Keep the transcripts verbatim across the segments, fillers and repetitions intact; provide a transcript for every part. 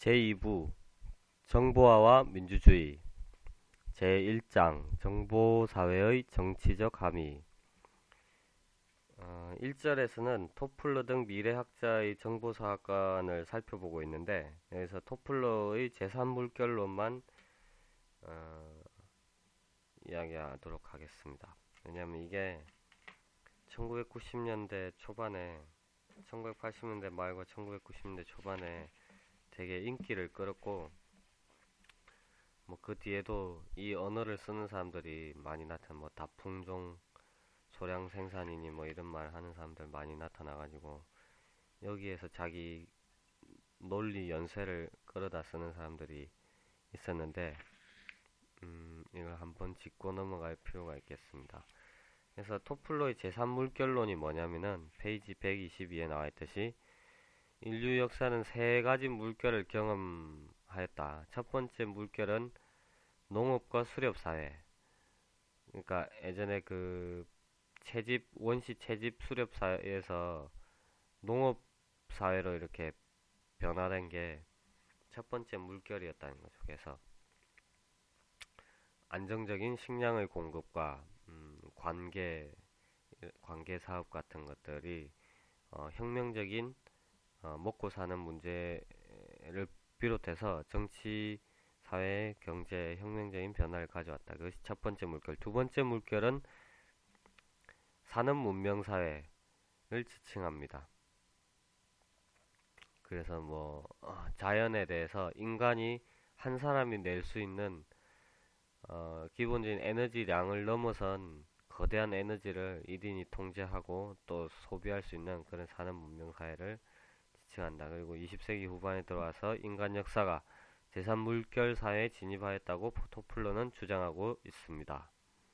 제이 부 정보화와 민주주의 제일 장 정보사회의 정치적 함의. 어, 일 절에서는 토플러 등 미래학자의 정보사관을 살펴보고 있는데, 여기서 토플러의 제삼 물결론만 어, 이야기하도록 하겠습니다. 왜냐하면 이게 천구백구십 년대 초반에, 천구백팔십 년대 말과 천구백구십 년대 초반에 되게 인기를 끌었고, 뭐 그 뒤에도 이 언어를 쓰는 사람들이 많이 나타나, 뭐 다풍종, 소량 생산이니 뭐 이런 말 하는 사람들 많이 나타나가지고, 여기에서 자기 논리 연세를 끌어다 쓰는 사람들이 있었는데, 음, 이걸 한번 짚고 넘어갈 필요가 있겠습니다. 그래서 토플러의 제삼 물결론이 뭐냐면은 페이지 백이십이에 나와 있듯이, 인류 역사는 세 가지 물결을 경험하였다. 첫 번째 물결은 농업과 수렵 사회. 그러니까 예전에 그 채집, 원시 채집 수렵 사회에서 농업 사회로 이렇게 변화된 게 첫 번째 물결이었다는 거죠. 그래서 안정적인 식량의 공급과 음, 관계 관계 사업 같은 것들이 어, 혁명적인 어, 먹고 사는 문제를 비롯해서 정치, 사회, 경제 혁명적인 변화를 가져왔다. 그것이 첫 번째 물결. 두 번째 물결은 산업 문명 사회를 지칭합니다. 그래서 뭐 어, 자연에 대해서 인간이 한 사람이 낼 수 있는 어, 기본적인 에너지량을 넘어선 거대한 에너지를 일인이 통제하고 또 소비할 수 있는 그런 산업 문명 사회를 지칭한다. 그리고 이십 세기 후반에 들어와서 인간 역사가 제삼 물결 사회에 진입하였다고 토플러는 주장하고 있습니다.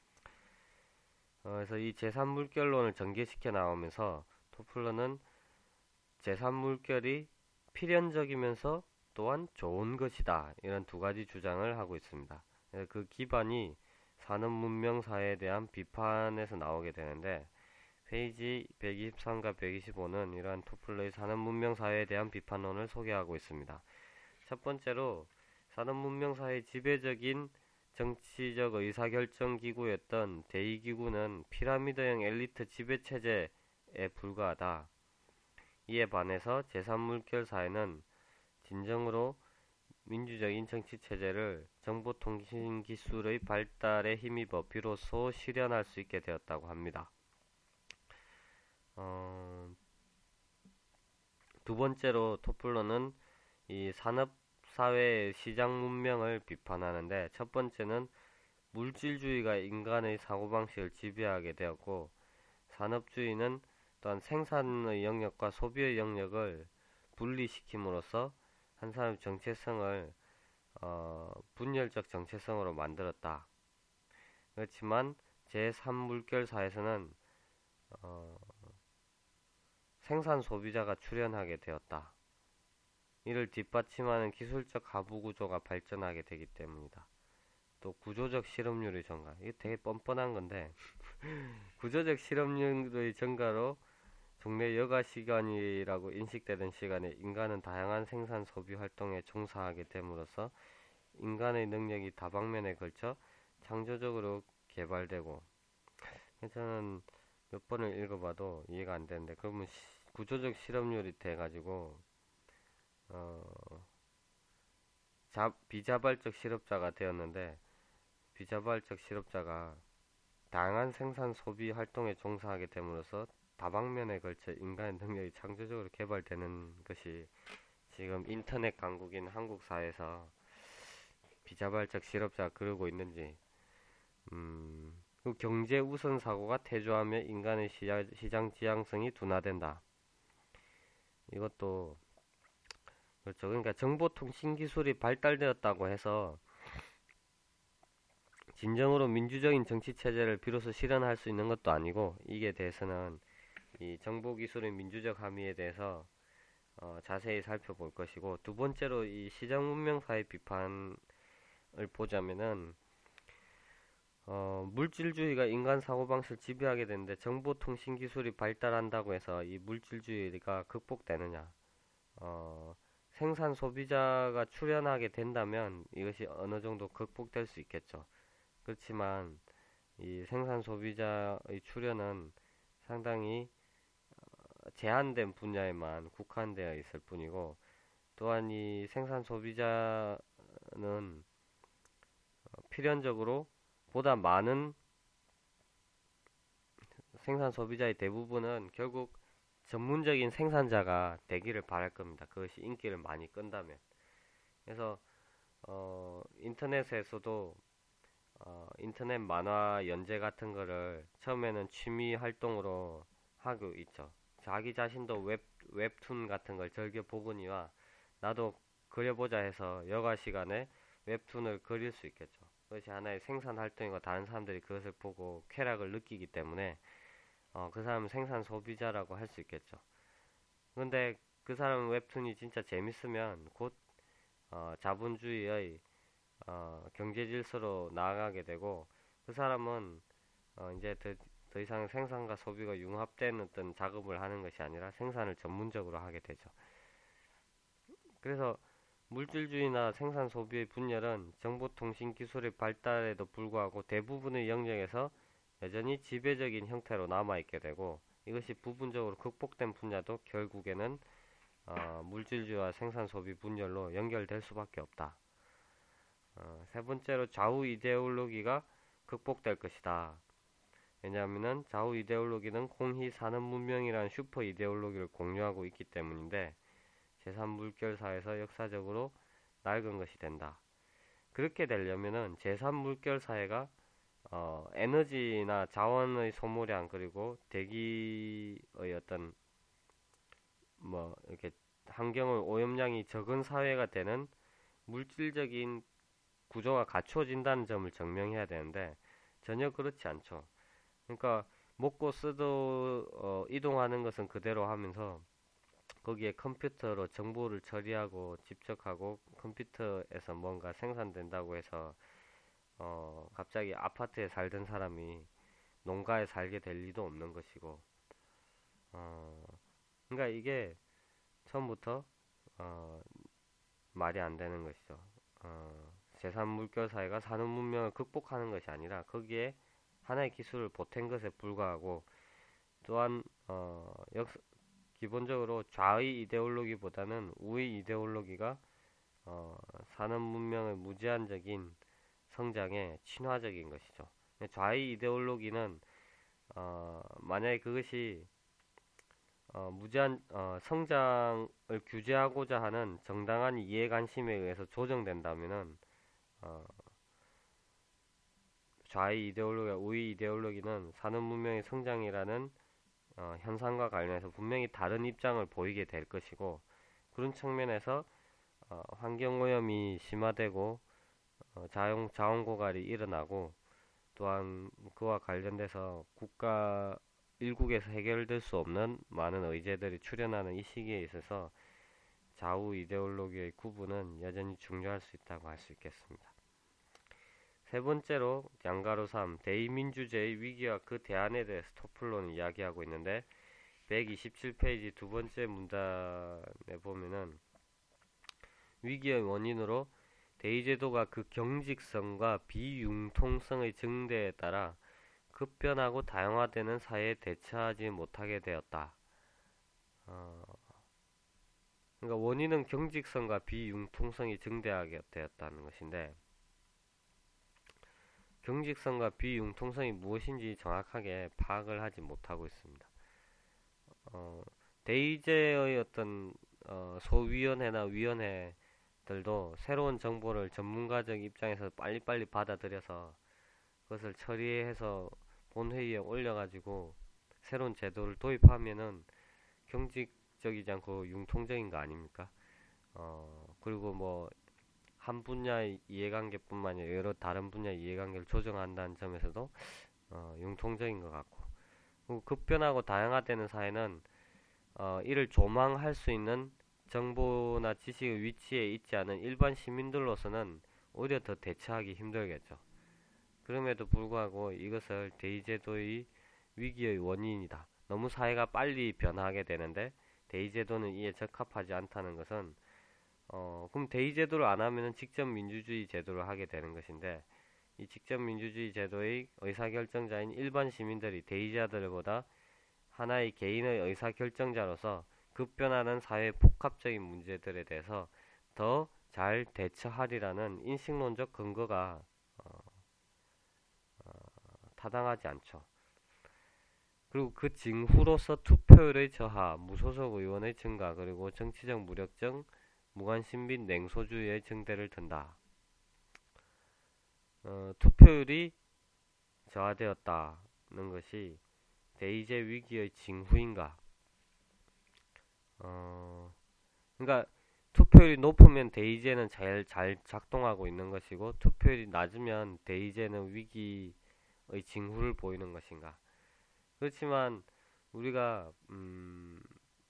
어, 그래서 이 제삼 물결론을 전개시켜 나오면서 토플러는 제삼 물결이 필연적이면서 또한 좋은 것이다, 이런 두 가지 주장을 하고 있습니다. 그 기반이 산업 문명 사회에 대한 비판에서 나오게 되는데, 페이지 백이십삼과 백이십오는 이러한 토플러의 산업 문명 사회에 대한 비판론을 소개하고 있습니다. 첫 번째로, 산업 문명 사회의 지배적인 정치적 의사결정 기구였던 대의기구는 피라미드형 엘리트 지배체제에 불과하다. 이에 반해서 제삼 물결 사회는 진정으로 민주적인 정치체제를 정보통신기술의 발달에 힘입어 비로소 실현할 수 있게 되었다고 합니다. 어, 두 번째로 토플러는 이 산업사회의 시장 문명을 비판하는데, 첫 번째는 물질주의가 인간의 사고방식을 지배하게 되었고, 산업주의는 또한 생산의 영역과 소비의 영역을 분리시킴으로써 한 사람의 정체성을 어, 분열적 정체성으로 만들었다. 그렇지만 제삼 물결 사에서는 어, 생산 소비자가 출현하게 되었다. 이를 뒷받침하는 기술적 하부 구조가 발전하게 되기 때문이다. 또 구조적 실업률의 증가. 이게 되게 뻔뻔한 건데 구조적 실업률의 증가로 종래 여가 시간이라고 인식되던 시간에 인간은 다양한 생산 소비 활동에 종사하게 됨으로써 인간의 능력이 다방면에 걸쳐 창조적으로 개발되고, 저는 몇 번을 읽어봐도 이해가 안 되는데, 그러면 시, 구조적 실업률이 돼가지고 어, 자, 비자발적 실업자가 되었는데, 비자발적 실업자가 다양한 생산 소비 활동에 종사하게 됨으로써 다방면에 걸쳐 인간의 능력이 창조적으로 개발되는 것이 지금 인터넷 강국인 한국 사회에서 비자발적 실업자가 그러고 있는지, 음, 그 경제 우선 사고가 태조하며 인간의 시야, 시장 지향성이 둔화된다. 이것도 그렇죠. 그러니까 정보통신 기술이 발달되었다고 해서 진정으로 민주적인 정치 체제를 비로소 실현할 수 있는 것도 아니고, 이게 대해서는 이 정보기술의 민주적 함의에 대해서 어, 자세히 살펴볼 것이고, 두 번째로 이 시장 문명 사회 비판을 보자면은 어, 물질주의가 인간 사고방식을 지배하게 되는데, 정보통신기술이 발달한다고 해서 이 물질주의가 극복되느냐, 어, 생산 소비자가 출현하게 된다면 이것이 어느 정도 극복될 수 있겠죠. 그렇지만 이 생산 소비자의 출현은 상당히 제한된 분야에만 국한되어 있을 뿐이고, 또한 이 생산 소비자는 필연적으로 보다 많은 생산 소비자의 대부분은 결국 전문적인 생산자가 되기를 바랄 겁니다. 그것이 인기를 많이 끈다면. 그래서 어, 인터넷에서도 어, 인터넷 만화 연재 같은 거를 처음에는 취미 활동으로 하고 있죠. 자기 자신도 웹, 웹툰 같은 걸 즐겨 보거니와 나도 그려보자 해서 여가 시간에 웹툰을 그릴 수 있겠죠. 그것이 하나의 생산 활동이고 다른 사람들이 그것을 보고 쾌락을 느끼기 때문에 어, 그 사람은 생산 소비자라고 할 수 있겠죠. 근데 그 사람 웹툰이 진짜 재밌으면 곧 어, 자본주의의 어, 경제 질서로 나아가게 되고, 그 사람은 어, 이제 더, 더 이상 생산과 소비가 융합되는 어떤 작업을 하는 것이 아니라 생산을 전문적으로 하게 되죠. 그래서 물질주의나 생산 소비의 분열은 정보통신 기술의 발달에도 불구하고 대부분의 영역에서 여전히 지배적인 형태로 남아있게 되고, 이것이 부분적으로 극복된 분야도 결국에는 어, 물질주의와 생산 소비 분열로 연결될 수밖에 없다. 어, 세 번째로 좌우 이데올로기가 극복될 것이다. 왜냐하면 좌우 이데올로기는 공히 산업 문명이라는 슈퍼 이데올로기를 공유하고 있기 때문인데, 제삼 물결사에서 역사적으로 낡은 것이 된다. 그렇게 되려면은 제삼 물결 사회가 어, 에너지나 자원의 소모량, 그리고 대기의 어떤 뭐 이렇게 환경의 오염량이 적은 사회가 되는 물질적인 구조가 갖추어진다는 점을 증명해야 되는데 전혀 그렇지 않죠. 그러니까 먹고 쓰도 어, 이동하는 것은 그대로 하면서 거기에 컴퓨터로 정보를 처리하고 집적하고 컴퓨터에서 뭔가 생산된다고 해서 어, 갑자기 아파트에 살던 사람이 농가에 살게 될 리도 없는 것이고, 어, 그러니까 이게 처음부터 어, 말이 안 되는 것이죠. 어, 제삼 물결 사회가 산업 문명을 극복하는 것이 아니라 거기에 하나의 기술을 보탠 것에 불과하고, 또한 어, 역, 기본적으로 좌의 이데올로기보다는 우의 이데올로기가 어, 산업 문명의 무제한적인 성장에 친화적인 것이죠. 좌의 이데올로기는 어, 만약에 그것이 어, 무제한 어, 성장을 규제하고자 하는 정당한 이해관심에 의해서 조정된다면은 어, 좌의 이데올로기와 우의 이데올로기는 산업 문명의 성장이라는 어, 현상과 관련해서 분명히 다른 입장을 보이게 될 것이고, 그런 측면에서 어, 환경오염이 심화되고 어, 자원, 자원 고갈이 일어나고, 또한 그와 관련돼서 국가 일국에서 해결될 수 없는 많은 의제들이 출현하는 이 시기에 있어서 좌우 이데올로기의 구분은 여전히 중요할 수 있다고 할 수 있겠습니다. 세 번째로 양가로 삼, 대의민주제의 위기와 그 대안에 대해서 토플론을 이야기하고 있는데, 백이십칠 페이지 두 번째 문단에 보면은 위기의 원인으로 대의제도가 그 경직성과 비융통성의 증대에 따라 급변하고 다양화되는 사회에 대처하지 못하게 되었다. 어, 그러니까 원인은 경직성과 비융통성이 증대하게 되었다는 것인데, 경직성과 비융통성이 무엇인지 정확하게 파악을 하지 못하고 있습니다. 어, 대의제의 어떤 어, 소위원회나 위원회들도 새로운 정보를 전문가적 입장에서 빨리빨리 받아들여서 그것을 처리해서 본회의에 올려가지고 새로운 제도를 도입하면은 경직적이지 않고 융통적인 거 아닙니까? 어, 그리고 뭐 한 분야의 이해관계뿐만 아니라 여러 다른 분야의 이해관계를 조정한다는 점에서도 어, 융통적인 것 같고, 그리고 급변하고 다양화되는 사회는 어, 이를 조망할 수 있는 정보나 지식의 위치에 있지 않은 일반 시민들로서는 오히려 더 대처하기 힘들겠죠. 그럼에도 불구하고 이것을 대의제도의 위기의 원인이다. 너무 사회가 빨리 변화하게 되는데 대의제도는 이에 적합하지 않다는 것은 어, 그럼 대의 제도를 안 하면은 직접 민주주의 제도를 하게 되는 것인데, 이 직접 민주주의 제도의 의사결정자인 일반 시민들이 대의자들보다 하나의 개인의 의사결정자로서 급변하는 사회의 복합적인 문제들에 대해서 더 잘 대처하리라는 인식론적 근거가 어, 어, 타당하지 않죠. 그리고 그 징후로서 투표율의 저하, 무소속 의원의 증가, 그리고 정치적 무력증, 무관심 및 냉소주의의 증대를 든다. 어, 투표율이 저하되었다는 것이 대의제 위기의 징후인가? 어, 그러니까 투표율이 높으면 대의제는 잘, 잘 작동하고 있는 것이고 투표율이 낮으면 대의제는 위기의 징후를 보이는 것인가? 그렇지만 우리가 음,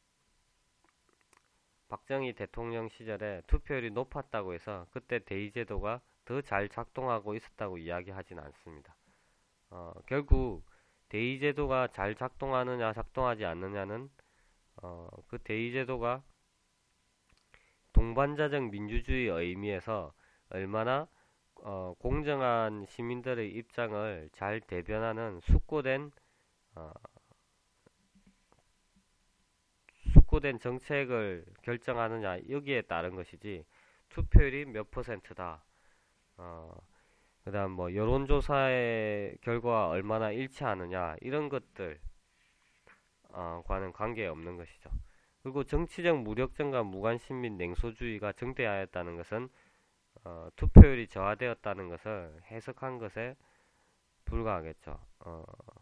박정희 대통령 시절에 투표율이 높았다고 해서 그때 대의제도가 더 잘 작동하고 있었다고 이야기하진 않습니다. 어, 결국 대의제도가 잘 작동하느냐 작동하지 않느냐는 어, 그 대의제도가 동반자적 민주주의의 의미에서 얼마나 어, 공정한 시민들의 입장을 잘 대변하는 숙고된 어, 숙고된 정책을 결정하느냐 여기에 따른 것이지 투표율이 몇 퍼센트다. 어, 그다음 뭐 여론조사의 결과와 얼마나 일치하느냐 이런 것들 어, 과는 관계없는 것이죠. 그리고 정치적 무력증과 무관심 및 냉소주의가 증대하였다는 것은 어, 투표율이 저하되었다는 것을 해석한 것에 불과하겠죠. 어,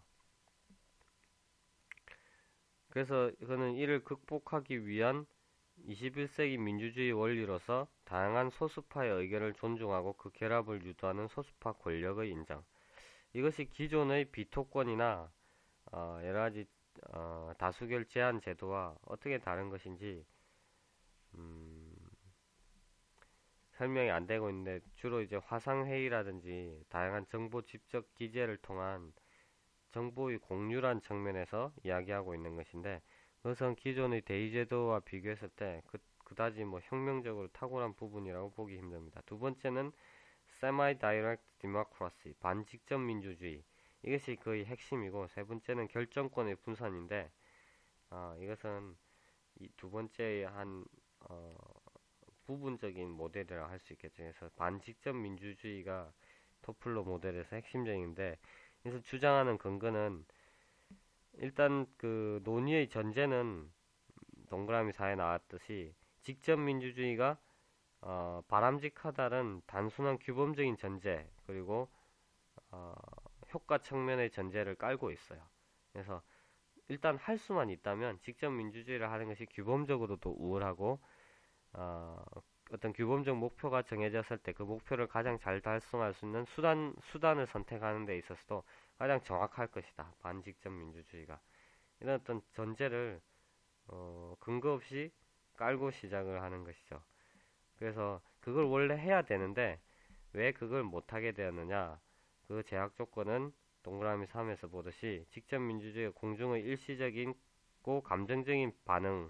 그래서 이거는 이를 극복하기 위한 이십일 세기 민주주의 원리로서 다양한 소수파의 의견을 존중하고 그 결합을 유도하는 소수파 권력의 인정. 이것이 기존의 비토권이나 어, 여러 가지 어, 다수결 제한 제도와 어떻게 다른 것인지 음, 설명이 안 되고 있는데 주로 이제 화상회의라든지 다양한 정보 집적 기제를 통한 정보의 공유란 측면에서 이야기하고 있는 것인데 그것은 기존의 대의제도와 비교했을 때 그, 그다지 뭐 혁명적으로 탁월한 부분이라고 보기 힘듭니다. 두 번째는 Semi-Direct Democracy, 반직접 민주주의. 이것이 거의 핵심이고 세 번째는 결정권의 분산인데 어, 이것은 이 두 번째의 한 어, 부분적인 모델이라 할 수 있겠죠. 그래서 반직접 민주주의가 토플로 모델에서 핵심적인데 그래서 주장하는 근거는 일단 그 논의의 전제는 동그라미 사에 나왔듯이 직접 민주주의가 어, 바람직하다는 단순한 규범적인 전제 그리고 어, 효과 측면의 전제를 깔고 있어요. 그래서 일단 할 수만 있다면 직접 민주주의를 하는 것이 규범적으로도 우월하고 어, 어떤 규범적 목표가 정해졌을 때 그 목표를 가장 잘 달성할 수 있는 수단, 수단을 선택하는 데 있어서도 가장 정확할 것이다. 반직접 민주주의가. 이런 어떤 전제를 어, 근거 없이 깔고 시작을 하는 것이죠. 그래서 그걸 원래 해야 되는데 왜 그걸 못하게 되었느냐. 그 제약 조건은 동그라미 삼에서 보듯이 직접 민주주의가 공중의 일시적이고 감정적인 반응을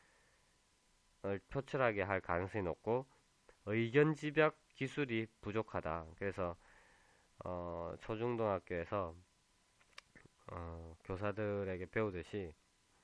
표출하게 할 가능성이 높고 의견 집약 기술이 부족하다. 그래서 어, 초중등학교에서 어, 교사들에게 배우듯이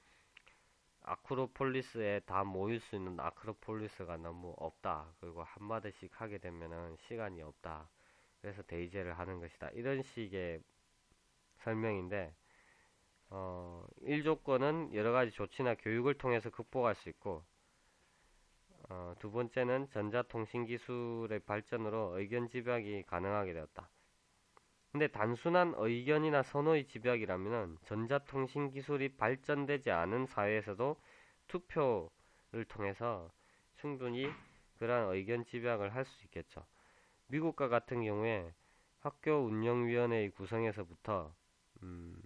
아크로폴리스에 다 모일 수 있는 아크로폴리스가 너무 없다. 그리고 한마디씩 하게 되면은 시간이 없다. 그래서 데이제를 하는 것이다. 이런 식의 설명인데 어, 일 조건은 여러 가지 조치나 교육을 통해서 극복할 수 있고 어, 두 번째는 전자통신 기술의 발전으로 의견 집약이 가능하게 되었다. 근데 단순한 의견이나 선호의 집약이라면 전자통신 기술이 발전되지 않은 사회에서도 투표를 통해서 충분히 그러한 의견 집약을 할 수 있겠죠. 미국과 같은 경우에 학교 운영위원회의 구성에서부터 음,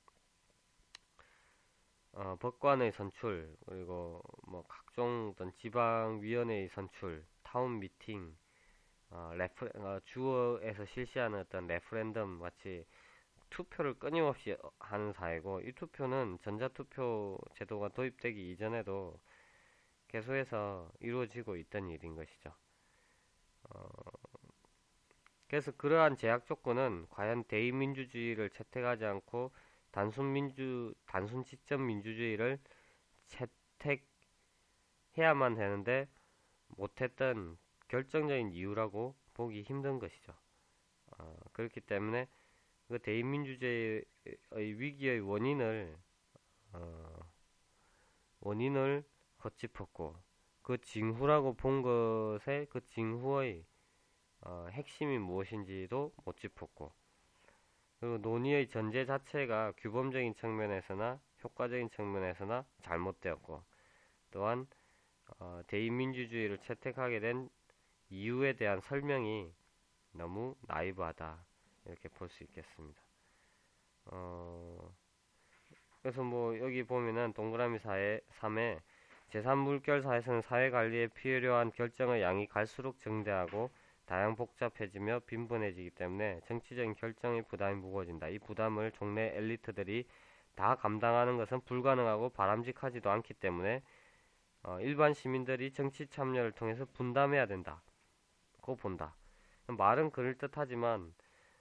어, 법관의 선출 그리고 뭐 각종 어떤 지방위원회의 선출, 타운 미팅, 어, 레프, 어, 주어에서 실시하는 어떤 레퍼런덤 같이 투표를 끊임없이 하는 사회고 이 투표는 전자투표 제도가 도입되기 이전에도 계속해서 이루어지고 있던 일인 것이죠. 어, 그래서 그러한 제약 조건은 과연 대의민주주의를 채택하지 않고 단순 민주, 단순 직접 민주주의를 채택해야만 되는데 못했던 결정적인 이유라고 보기 힘든 것이죠. 어, 그렇기 때문에 그 대의민주주의의 위기의 원인을 어, 원인을 덧짚었고 그 징후라고 본 것의 그 징후의 어, 핵심이 무엇인지도 못 짚었고 그리고 논의의 전제 자체가 규범적인 측면에서나 효과적인 측면에서나 잘못되었고 또한 어, 대의민주주의를 채택하게 된 이유에 대한 설명이 너무 나이브하다 이렇게 볼 수 있겠습니다. 어, 그래서 뭐 여기 보면은 동그라미 사회, 삼에 제삼 물결 사에서는 사회 관리에 필요한 결정의 양이 갈수록 증대하고 다양 복잡해지며 빈번해지기 때문에 정치적인 결정의 부담이 무거워진다. 이 부담을 종래 엘리트들이 다 감당하는 것은 불가능하고 바람직하지도 않기 때문에 어, 일반 시민들이 정치 참여를 통해서 분담해야 된다. 고 본다. 말은 그럴듯하지만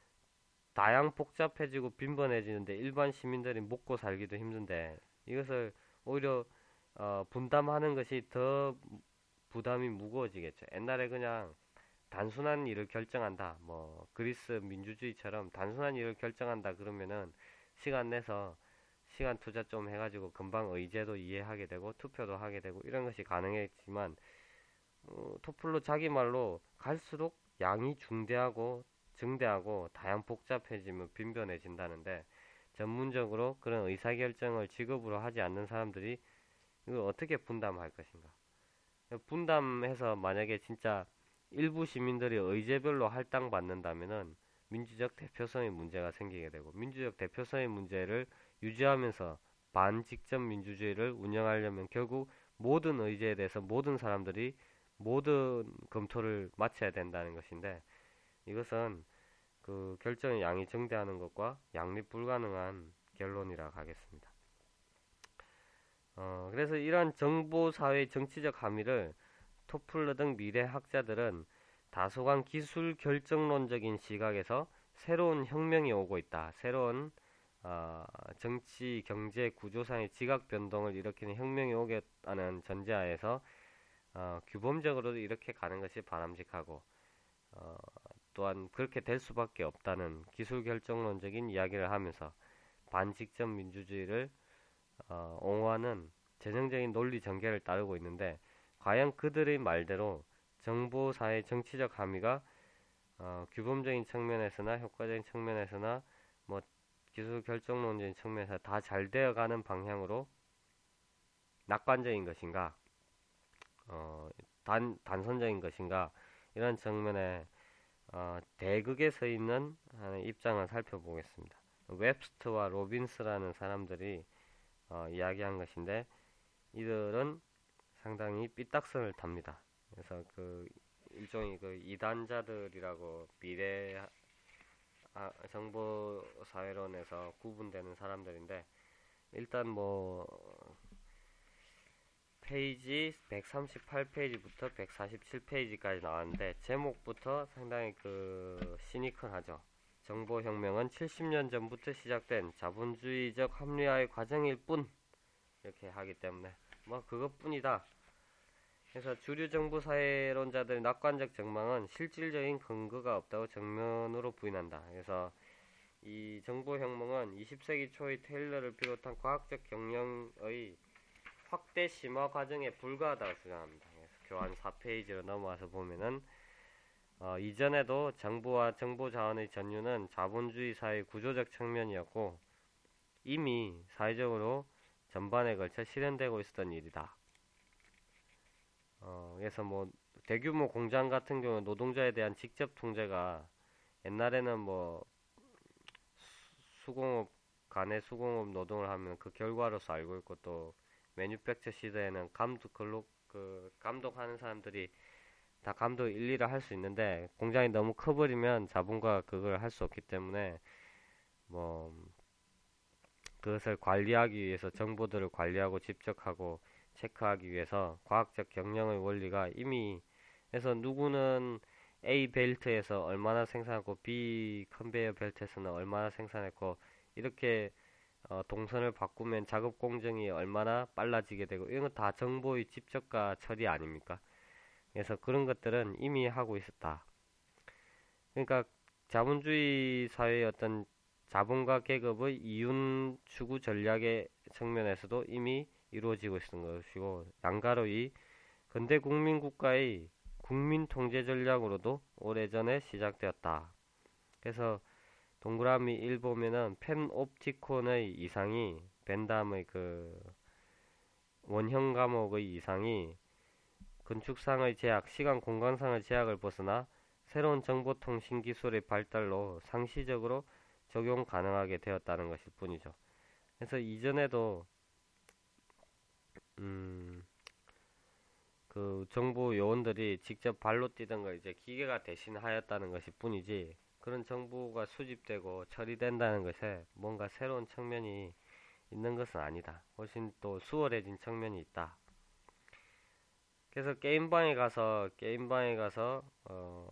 다양 복잡해지고 빈번해지는데 일반 시민들이 먹고 살기도 힘든데 이것을 오히려 어, 분담하는 것이 더 부담이 무거워지겠죠. 옛날에 그냥 단순한 일을 결정한다. 뭐 그리스 민주주의처럼 단순한 일을 결정한다 그러면은 시간 내서 시간 투자 좀 해가지고 금방 의제도 이해하게 되고 투표도 하게 되고 이런 것이 가능했지만 어, 토플로 자기 말로 갈수록 양이 중대하고 증대하고 다양 복잡해지면 빈번해진다는데 전문적으로 그런 의사결정을 직업으로 하지 않는 사람들이 이걸 어떻게 분담할 것인가? 분담해서 만약에 진짜 일부 시민들이 의제별로 할당받는다면은 민주적 대표성의 문제가 생기게 되고 민주적 대표성의 문제를 유지하면서 반직접 민주주의를 운영하려면 결국 모든 의제에 대해서 모든 사람들이 모든 검토를 마쳐야 된다는 것인데 이것은 그 결정의 양이 증대하는 것과 양립 불가능한 결론이라 하겠습니다. 어, 그래서 이러한 정보사회의 정치적 함의를 토플러 등 미래학자들은 다소간 기술 결정론적인 시각에서 새로운 혁명이 오고 있다. 새로운 어, 정치, 경제 구조상의 지각 변동을 일으키는 혁명이 오겠다는 전제하에서 어, 규범적으로도 이렇게 가는 것이 바람직하고 어, 또한 그렇게 될 수밖에 없다는 기술 결정론적인 이야기를 하면서 반직접 민주주의를 어, 옹호하는 재정적인 논리 전개를 따르고 있는데 과연 그들의 말대로 정보사의 정치적 함의가 어, 규범적인 측면에서나 효과적인 측면에서나 뭐 기술 결정론적인 측면에서 다 잘 되어가는 방향으로 낙관적인 것인가 어, 단, 단선적인 것인가 이런 측면에 어, 대극에 서 있는 입장을 살펴보겠습니다. 웹스터와 로빈스라는 사람들이 어, 이야기한 것인데 이들은 상당히 삐딱선을 탑니다. 그래서 그 일종의 그 이단자들이라고 미래 아, 정보 사회론에서 구분되는 사람들인데 일단 뭐 페이지 백삼십팔 페이지부터 백사십칠 페이지까지 나왔는데 제목부터 상당히 그 시니컬하죠. 정보혁명은 칠십 년 전부터 시작된 자본주의적 합리화의 과정일 뿐 이렇게 하기 때문에 뭐 그것뿐이다. 그래서 주류 정부 사회론자들의 낙관적 전망은 실질적인 근거가 없다고 정면으로 부인한다. 그래서 이 정보혁명은 이십 세기 초의 테일러를 비롯한 과학적 경영의 확대 심화 과정에 불과하다고 주장합니다. 그래서 교환 사 페이지로 넘어와서 보면은 어, 이전에도 정부와 정보 자원의 전유는 자본주의 사회의 구조적 측면이었고 이미 사회적으로 전반에 걸쳐 실현되고 있었던 일이다. 어, 그래서 뭐 대규모 공장 같은 경우 노동자에 대한 직접 통제가 옛날에는 뭐 수공업 간의 수공업 노동을 하면 그 결과로서 알고 있고 또 매뉴팩처 시대에는 감독 근로 그 감독하는 사람들이 다 감독 일일을 할 수 있는데 공장이 너무 커버리면 자본가 그걸 할 수 없기 때문에 뭐 그것을 관리하기 위해서 정보들을 관리하고 집적하고 체크하기 위해서 과학적 경영의 원리가 이미 해서 누구는 A 벨트에서 얼마나 생산했고 B 컨베이어 벨트에서는 얼마나 생산했고 이렇게 어, 동선을 바꾸면 작업 공정이 얼마나 빨라지게 되고 이런 거 다 정보의 집적과 처리 아닙니까? 그래서 그런 것들은 이미 하고 있었다. 그러니까 자본주의 사회의 어떤 자본과 계급의 이윤 추구 전략의 측면에서도 이미 이루어지고 있었던 것이고 양가로이 근대 국민국가의 국민 통제 전략으로도 오래전에 시작되었다. 그래서 동그라미 일 보면은 펜옵티콘의 이상이 벤담의 그 원형 감옥의 이상이 건축상의 제약, 시간 공간상의 제약을 벗어나 새로운 정보통신 기술의 발달로 상시적으로 적용 가능하게 되었다는 것일 뿐이죠. 그래서 이전에도 음, 그 정부 요원들이 직접 발로 뛰던 걸 이제 기계가 대신하였다는 것일 뿐이지 그런 정보가 수집되고 처리된다는 것에 뭔가 새로운 측면이 있는 것은 아니다. 훨씬 또 수월해진 측면이 있다. 그래서 게임방에 가서 게임방에 가서 어,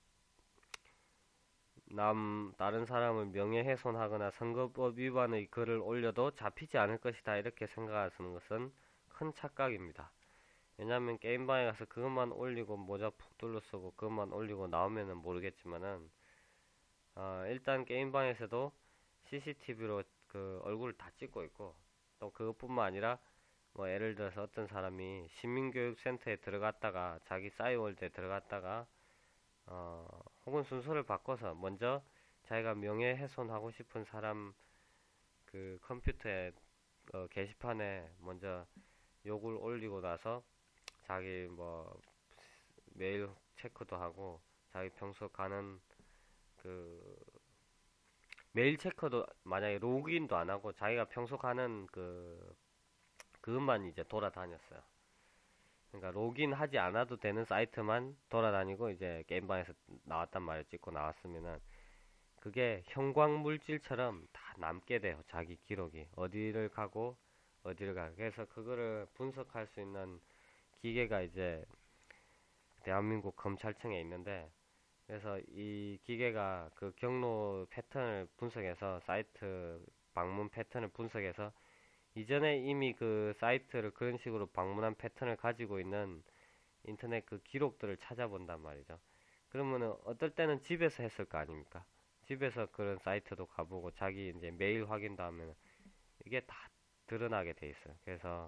남 다른 사람을 명예훼손하거나 선거법 위반의 글을 올려도 잡히지 않을 것이다 이렇게 생각하시는 것은 큰 착각입니다. 왜냐하면 게임방에 가서 그것만 올리고 모자 푹 둘러쓰고 그것만 올리고 나오면은 모르겠지만은 어, 일단 게임방에서도 씨씨티비로 그 얼굴을 다 찍고 있고 또 그것뿐만 아니라 뭐 예를 들어서 어떤 사람이 시민교육센터에 들어갔다가 자기 싸이월드에 들어갔다가 어, 혹은 순서를 바꿔서 먼저 자기가 명예훼손하고 싶은 사람 그 컴퓨터에 어, 게시판에 먼저 욕을 올리고 나서 자기 뭐 메일 체크도 하고 자기 평소 가는 그 메일 체크도 만약에 로그인도 안 하고 자기가 평소 가는 그 그것만 이제 돌아다녔어요. 그러니까 로그인 하지 않아도 되는 사이트만 돌아다니고 이제 게임방에서 나왔단 말이에요. 찍고 나왔으면은 그게 형광 물질처럼 다 남게 돼요. 자기 기록이 어디를 가고 어디를 가. 그래서 그거를 분석할 수 있는 기계가 이제 대한민국 검찰청에 있는데 그래서 이 기계가 그 경로 패턴을 분석해서 사이트 방문 패턴을 분석해서 이전에 이미 그 사이트를 그런 식으로 방문한 패턴을 가지고 있는 인터넷 그 기록들을 찾아본단 말이죠. 그러면은 어떨 때는 집에서 했을 거 아닙니까? 집에서 그런 사이트도 가보고 자기 이제 메일 확인도 하면 이게 다 드러나게 돼 있어요. 그래서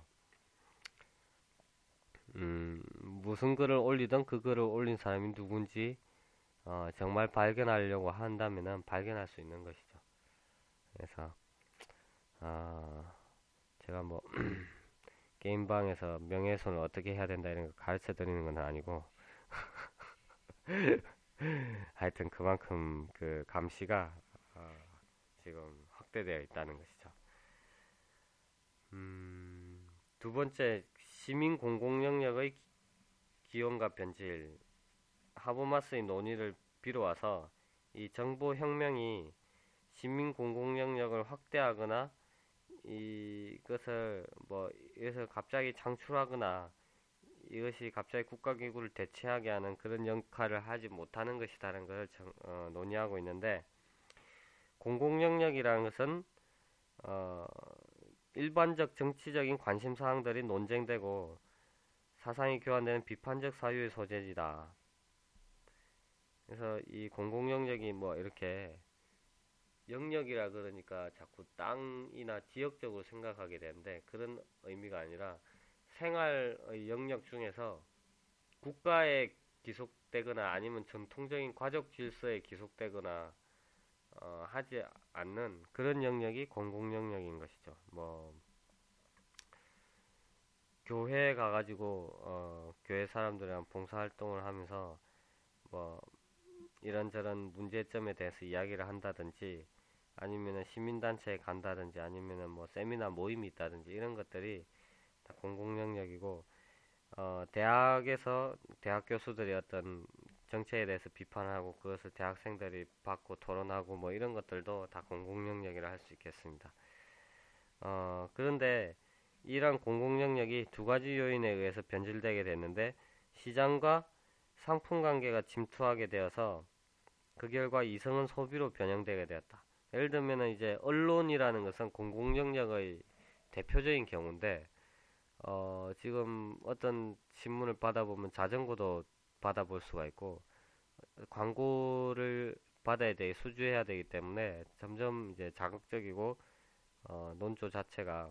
음, 무슨 글을 올리든 그 글을 올린 사람이 누군지 어, 정말 발견하려고 한다면은 발견할 수 있는 것이죠. 그래서 어, 제가 뭐 게임방에서 명예훼손을 어떻게 해야 된다 이런 거 가르쳐 드리는 건 아니고 하여튼 그만큼 그 감시가 어, 지금 확대되어 있다는 것이죠. 음, 두 번째 시민 공공 영역의 기원과 변질 하버마스의 논의를 빌어와서 이 정보 혁명이 시민 공공 영역을 확대하거나 이것을 뭐 이것을 갑자기 창출하거나 이것이 갑자기 국가기구를 대체하게 하는 그런 역할을 하지 못하는 것이라는 것을 정, 어, 논의하고 있는데 공공영역이라는 것은 어, 일반적 정치적인 관심 사항들이 논쟁되고 사상이 교환되는 비판적 사유의 소재이다. 그래서 이 공공영역이 뭐 이렇게 영역이라 그러니까 자꾸 땅이나 지역적으로 생각하게 되는데 그런 의미가 아니라 생활의 영역 중에서 국가에 기속되거나 아니면 전통적인 가족 질서에 기속되거나 어, 하지 않는 그런 영역이 공공 영역인 것이죠. 뭐 교회에 가가지고 어, 교회 사람들이랑 봉사활동을 하면서 뭐 이런저런 문제점에 대해서 이야기를 한다든지 아니면은 시민단체에 간다든지 아니면은 뭐 세미나 모임이 있다든지 이런 것들이 다 공공 영역이고 어, 대학에서 대학 교수들이 어떤 정책에 대해서 비판하고 그것을 대학생들이 받고 토론하고 뭐 이런 것들도 다 공공 영역이라 할 수 있겠습니다. 어, 그런데 이러한 공공 영역이 두 가지 요인에 의해서 변질되게 됐는데 시장과 상품 관계가 침투하게 되어서 그 결과 이성은 소비로 변형되게 되었다. 예를 들면 이제 언론이라는 것은 공공 영역의 대표적인 경우인데 어, 지금 어떤 신문을 받아보면 자전거도 받아볼 수가 있고 광고를 받아야 돼 수주해야 되기 때문에 점점 이제 자극적이고 어, 논조 자체가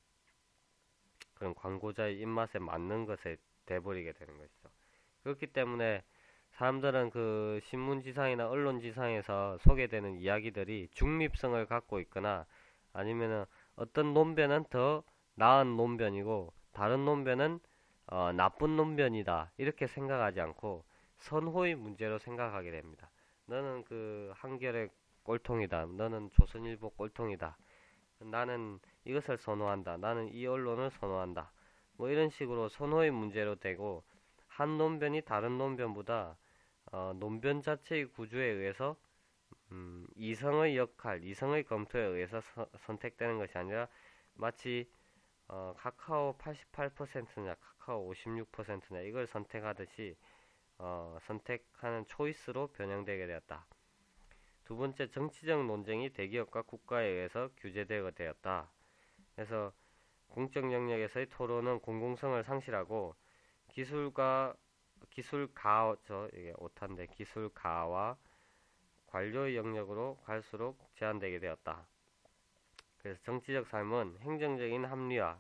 그런 광고자의 입맛에 맞는 것에 돼버리게 되는 것이죠. 그렇기 때문에 사람들은 그 신문지상이나 언론지상에서 소개되는 이야기들이 중립성을 갖고 있거나 아니면은 어떤 논변은 더 나은 논변이고 다른 논변은 어, 나쁜 논변이다 이렇게 생각하지 않고 선호의 문제로 생각하게 됩니다. 너는 그 한겨레 꼴통이다. 너는 조선일보 꼴통이다. 나는 이것을 선호한다. 나는 이 언론을 선호한다. 뭐 이런 식으로 선호의 문제로 되고 한 논변이 다른 논변보다 어, 논변 자체의 구조에 의해서 음, 이성의 역할, 이성의 검토에 의해서 서, 선택되는 것이 아니라 마치 어, 카카오 팔십팔 퍼센트냐 카카오 오십육 퍼센트냐 이걸 선택하듯이 어, 선택하는 초이스로 변형되게 되었다. 두 번째, 정치적 논쟁이 대기업과 국가에 의해서 규제되게 되었다. 그래서 공적 영역에서의 토론은 공공성을 상실하고 기술과 기술가 저 이게 오탄데 기술가와 관료의 영역으로 갈수록 제한되게 되었다. 그래서 정치적 삶은 행정적인 합리화에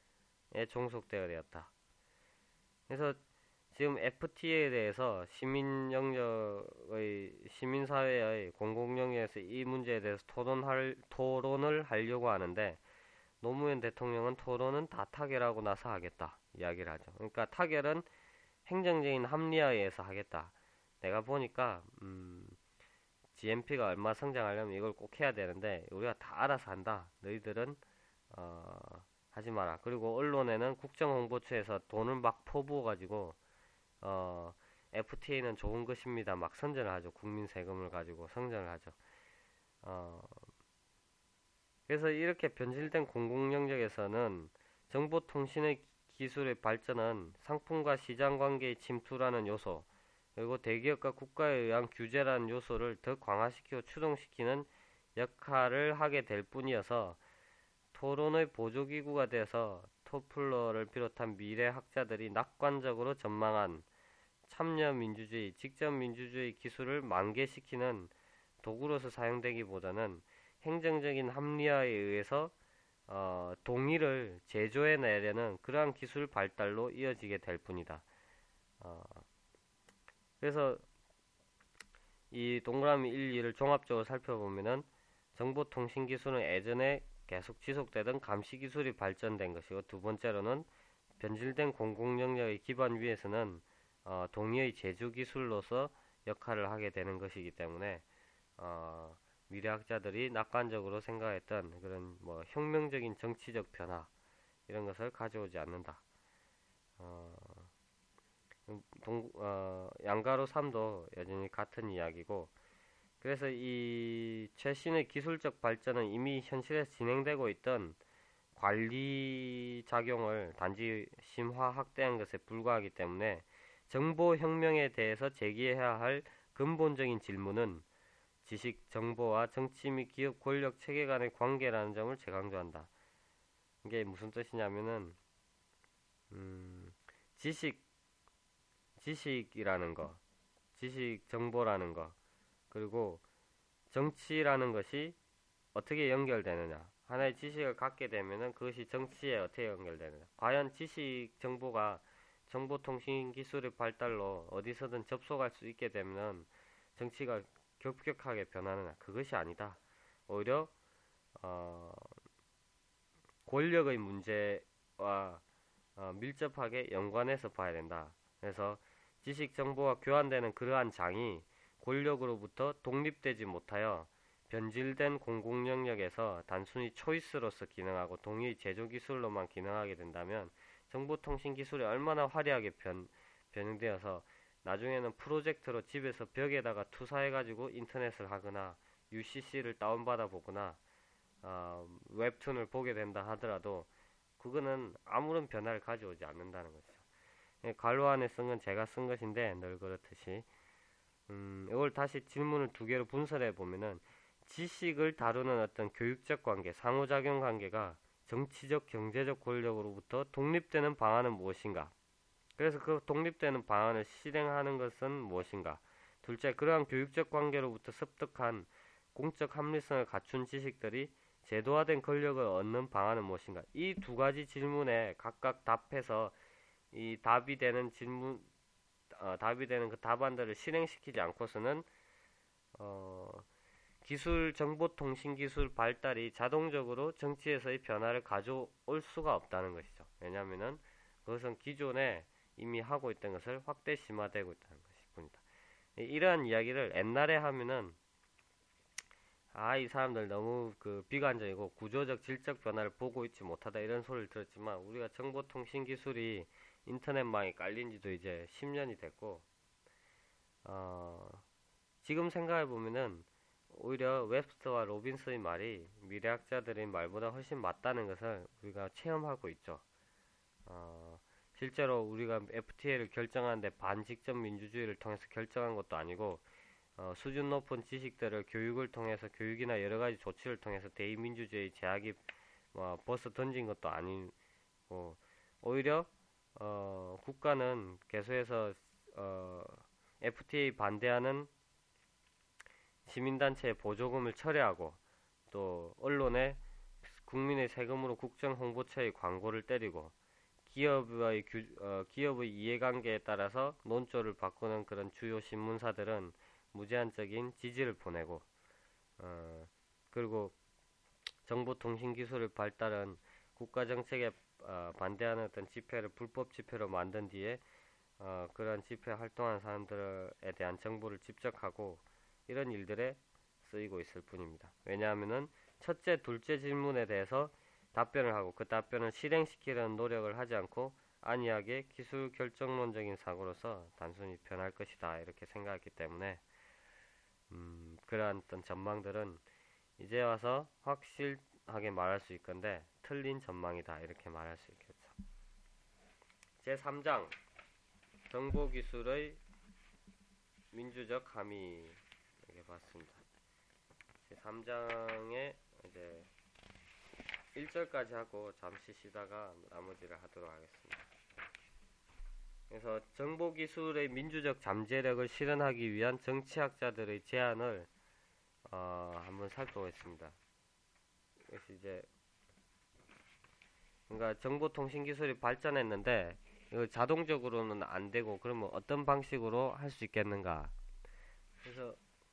종속되어 되었다. 그래서 지금 에프티에이에 대해서 시민 영역의 시민사회의 공공 영역에서 이 문제에 대해서 토론할 토론을 하려고 하는데 노무현 대통령은 토론은 다 타결하고 나서 하겠다 이야기를 하죠. 그러니까 타결은 행정적인 합리화에 의해서 하겠다. 내가 보니까 음, 지엠피가 얼마 성장하려면 이걸 꼭 해야 되는데 우리가 다 알아서 한다. 너희들은 어, 하지 마라. 그리고 언론에는 국정홍보처에서 돈을 막 퍼부어가지고 어, 에프티에이는 좋은 것입니다. 막 선전을 하죠. 국민 세금을 가지고 선전을 하죠. 어, 그래서 이렇게 변질된 공공 영역에서는 정보통신의 기술의 발전은 상품과 시장 관계의 침투라는 요소, 그리고 대기업과 국가에 의한 규제라는 요소를 더 강화시키고 추동시키는 역할을 하게 될 뿐이어서 토론의 보조기구가 돼서 토플러를 비롯한 미래 학자들이 낙관적으로 전망한 참여민주주의, 직접민주주의 기술을 만개시키는 도구로서 사용되기보다는 행정적인 합리화에 의해서 어, 동의를 제조해내려는 그러한 기술 발달로 이어지게 될 뿐이다. 어, 그래서 이 동그라미 일, 이를 종합적으로 살펴보면은 정보통신기술은 예전에 계속 지속되던 감시기술이 발전된 것이고 두 번째로는 변질된 공공영역의 기반 위에서는 어, 동의의 제조기술로서 역할을 하게 되는 것이기 때문에 어, 미래학자들이 낙관적으로 생각했던 그런 뭐 혁명적인 정치적 변화 이런 것을 가져오지 않는다. 어, 동, 어, 양가로 삼도 여전히 같은 이야기고 그래서 이 최신의 기술적 발전은 이미 현실에서 진행되고 있던 관리 작용을 단지 심화 확대한 것에 불과하기 때문에 정보혁명에 대해서 제기해야 할 근본적인 질문은 지식, 정보와 정치 및 기업 권력 체계 간의 관계라는 점을 재강조한다. 이게 무슨 뜻이냐면은 음, 지식, 지식이라는 거, 지식 정보라는 거, 그리고 정치라는 것이 어떻게 연결되느냐. 하나의 지식을 갖게 되면은 그것이 정치에 어떻게 연결되느냐. 과연 지식 정보가 정보통신 기술의 발달로 어디서든 접속할 수 있게 되면 정치가 급격하게 변하느냐. 그것이 아니다. 오히려 어, 권력의 문제와 어, 밀접하게 연관해서 봐야 된다. 그래서 지식 정보가 교환되는 그러한 장이 권력으로부터 독립되지 못하여 변질된 공공 영역에서 단순히 초이스로서 기능하고 동의 제조 기술로만 기능하게 된다면 정보통신 기술이 얼마나 화려하게 변, 변형되어서 나중에는 프로젝트로 집에서 벽에다가 투사해가지고 인터넷을 하거나 유씨씨를 다운받아 보거나 어, 웹툰을 보게 된다 하더라도 그거는 아무런 변화를 가져오지 않는다는 거죠. 예, 괄호 안에 쓴 건 제가 쓴 것인데 늘 그렇듯이 음, 이걸 다시 질문을 두 개로 분설해 보면은 지식을 다루는 어떤 교육적 관계, 상호작용 관계가 정치적, 경제적 권력으로부터 독립되는 방안은 무엇인가? 그래서 그 독립되는 방안을 실행하는 것은 무엇인가? 둘째, 그러한 교육적 관계로부터 습득한 공적 합리성을 갖춘 지식들이 제도화된 권력을 얻는 방안은 무엇인가? 이 두 가지 질문에 각각 답해서 이 답이 되는 질문, 어, 답이 되는 그 답안들을 실행시키지 않고서는 어, 기술, 정보통신기술 발달이 자동적으로 정치에서의 변화를 가져올 수가 없다는 것이죠. 왜냐하면은 그것은 기존에 이미 하고 있던 것을 확대 심화되고 있다는 것입니다. 이러한 이야기를 옛날에 하면은 아, 이 사람들 너무 그 비관적이고 구조적 질적 변화를 보고 있지 못하다 이런 소리를 들었지만 우리가 정보통신기술이 인터넷망이 깔린 지도 이제 십 년이 됐고 어, 지금 생각해 보면은 오히려 웹스터와 로빈스의 말이 미래학자들의 말보다 훨씬 맞다는 것을 우리가 체험하고 있죠. 어, 실제로 우리가 에프티에이를 결정하는데 반직접 민주주의를 통해서 결정한 것도 아니고 어, 수준 높은 지식들을 교육을 통해서 교육이나 여러 가지 조치를 통해서 대의민주주의 제약이 뭐, 벌써 던진 것도 아니고 오히려 어, 국가는 계속해서 어, 에프티에이 반대하는 시민단체의 보조금을 철회하고 또 언론에 국민의 세금으로 국정 홍보처의 광고를 때리고 기업의 규, 어, 기업의 이해관계에 따라서 논조를 바꾸는 그런 주요 신문사들은 무제한적인 지지를 보내고 어, 그리고 정보통신기술의 발달은 국가정책에 어, 반대하는 어떤 집회를 불법 집회로 만든 뒤에 어, 그러한 집회 활동하는 사람들에 대한 정보를 집적하고 이런 일들에 쓰이고 있을 뿐입니다. 왜냐하면은 첫째, 둘째 질문에 대해서 답변을 하고 그 답변을 실행시키려는 노력을 하지 않고 안이하게 기술 결정론적인 사고로서 단순히 변할 것이다 이렇게 생각했기 때문에 음, 그러한 어떤 전망들은 이제 와서 확실하게 말할 수 있건데 틀린 전망이다 이렇게 말할 수 있겠죠. 제삼 장 정보기술의 민주적 함의 이렇게 봤습니다. 제삼 장에 이제 일 절까지 하고 잠시 쉬다가 나머지를 하도록 하겠습니다. 그래서 정보기술의 민주적 잠재력을 실현하기 위한 정치학자들의 제안을 어, 한번 살펴보겠습니다. 그래서 이제 그러니까 정보통신기술이 발전했는데 이거 자동적으로는 안 되고 그러면 어떤 방식으로 할 수 있겠는가? 그래서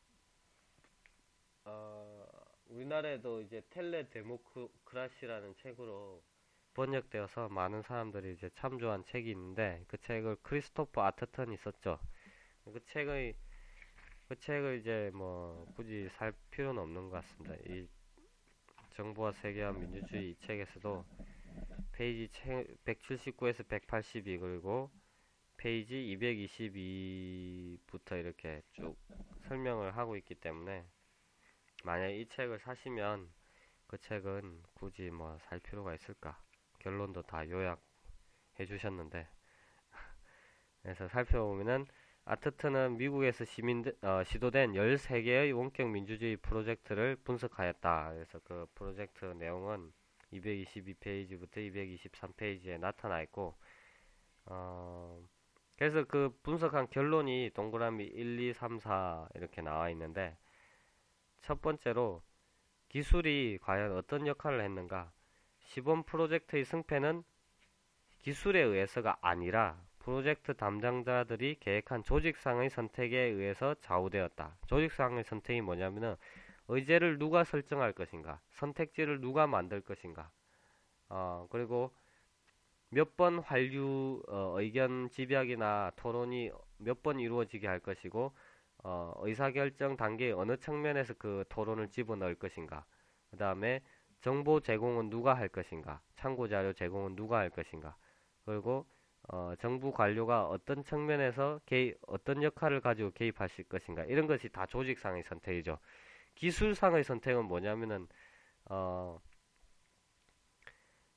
어, 우리나라에도 이제 텔레 데모크라시라는 책으로 번역되어서 많은 사람들이 이제 참조한 책이 있는데 그 책을 크리스토퍼 아트턴이 썼죠. 그 책의 그 책을 이제 뭐 굳이 살 필요는 없는 것 같습니다. 이 정보화 세계화 민주주의 이 책에서도 페이지 백칠십구에서 백팔십이 그리고 페이지 이백이십이부터 이렇게 쭉 설명을 하고 있기 때문에 만약 이 책을 사시면 그 책은 굳이 뭐 살 필요가 있을까? 결론도 다 요약해 주셨는데 그래서 살펴보면은 아트트는 미국에서 시민, 어, 시도된 열세 개의 원격 민주주의 프로젝트를 분석하였다. 그래서 그 프로젝트 내용은 이백이십이 페이지부터 이백이십삼 페이지에 나타나 있고 어, 그래서 그 분석한 결론이 동그라미 일, 이, 삼, 사 이렇게 나와 있는데 첫 번째로 기술이 과연 어떤 역할을 했는가? 시범 프로젝트의 승패는 기술에 의해서가 아니라 프로젝트 담당자들이 계획한 조직상의 선택에 의해서 좌우되었다. 조직상의 선택이 뭐냐면은 의제를 누가 설정할 것인가, 선택지를 누가 만들 것인가, 어, 그리고 몇 번 환류 어, 의견 집약이나 토론이 몇 번 이루어지게 할 것이고 어, 의사결정 단계의 어느 측면에서 그 토론을 집어넣을 것인가, 그 다음에 정보 제공은 누가 할 것인가, 참고자료 제공은 누가 할 것인가, 그리고 어, 정부 관료가 어떤 측면에서 개입, 어떤 역할을 가지고 개입하실 것인가, 이런 것이 다 조직상의 선택이죠. 기술상의 선택은 뭐냐면은 어,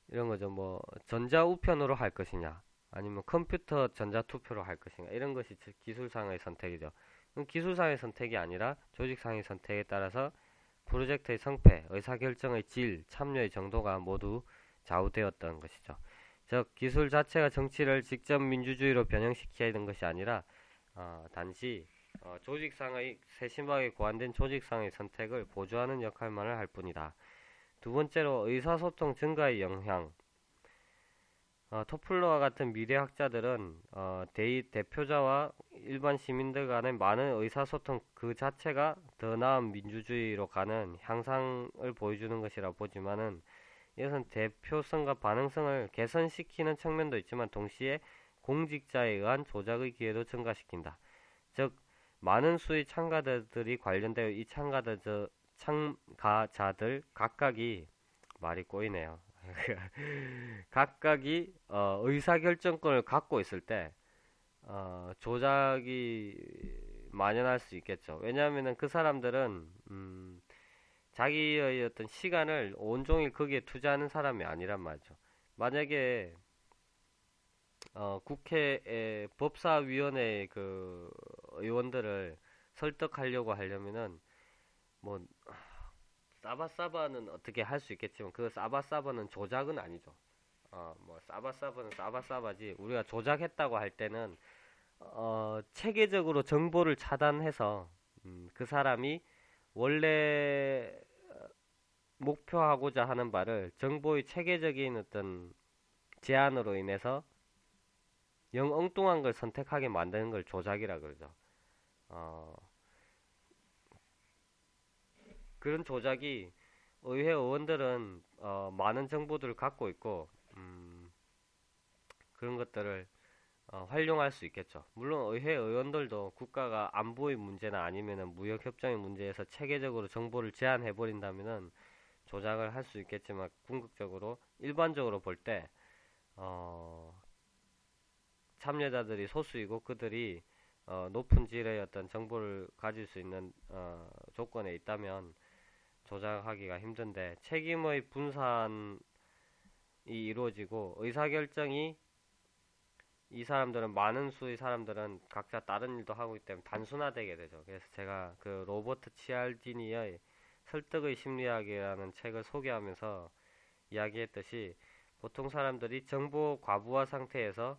이런 거죠. 뭐 전자우편으로 할 것이냐, 아니면 컴퓨터 전자투표로 할 것이냐, 이런 것이 기술상의 선택이죠. 기술상의 선택이 아니라 조직상의 선택에 따라서 프로젝트의 성패, 의사결정의 질, 참여의 정도가 모두 좌우되었던 것이죠. 즉 기술 자체가 정치를 직접 민주주의로 변형시켜야 하는 것이 아니라 어, 단지 어, 조직상의 세심하게 고안된 조직상의 선택을 보조하는 역할만을 할 뿐이다. 두 번째로 의사소통 증가의 영향. 어, 토플러와 같은 미래학자들은 어, 대, 대표자와 일반 시민들 간의 많은 의사소통 그 자체가 더 나은 민주주의로 가는 향상을 보여주는 것이라 보지만은 이것은 대표성과 반응성을 개선시키는 측면도 있지만 동시에 공직자에 의한 조작의 기회도 증가시킨다. 즉 많은 수의 참가자들이 관련되어 이 참가자, 참가자들 각각이 말이 꼬이네요. 각각이 어, 의사결정권을 갖고 있을 때 어, 조작이 만연할 수 있겠죠. 왜냐하면 그 사람들은 음, 자기의 어떤 시간을 온종일 거기에 투자하는 사람이 아니란 말이죠. 만약에 어, 국회의 법사위원회 그 의원들을 설득하려고 하려면은 뭐 사바사바는 어떻게 할 수 있겠지만 그 사바사바는 조작은 아니죠. 어, 뭐 사바사바는 사바사바지 우리가 조작했다고 할 때는 어, 체계적으로 정보를 차단해서 음, 그 사람이 원래 목표하고자 하는 바를 정보의 체계적인 어떤 제한으로 인해서 영 엉뚱한 걸 선택하게 만드는 걸 조작이라 그러죠. 어, 그런 조작이 의회 의원들은 어, 많은 정보들을 갖고 있고 음, 그런 것들을 어, 활용할 수 있겠죠. 물론 의회 의원들도 국가가 안보의 문제나 아니면은 무역 협정의 문제에서 체계적으로 정보를 제한해 버린다면은 조작을 할 수 있겠지만 궁극적으로 일반적으로 볼 때 어, 참여자들이 소수이고 그들이 어, 높은 질의 어떤 정보를 가질 수 있는 어, 조건에 있다면 조작하기가 힘든데 책임의 분산이 이루어지고 의사결정이 이 사람들은 많은 수의 사람들은 각자 다른 일도 하고 있기 때문에 단순화되게 되죠. 그래서 제가 그 로버트 치알디니의 설득의 심리학이라는 책을 소개하면서 이야기했듯이 보통 사람들이 정보 과부하 상태에서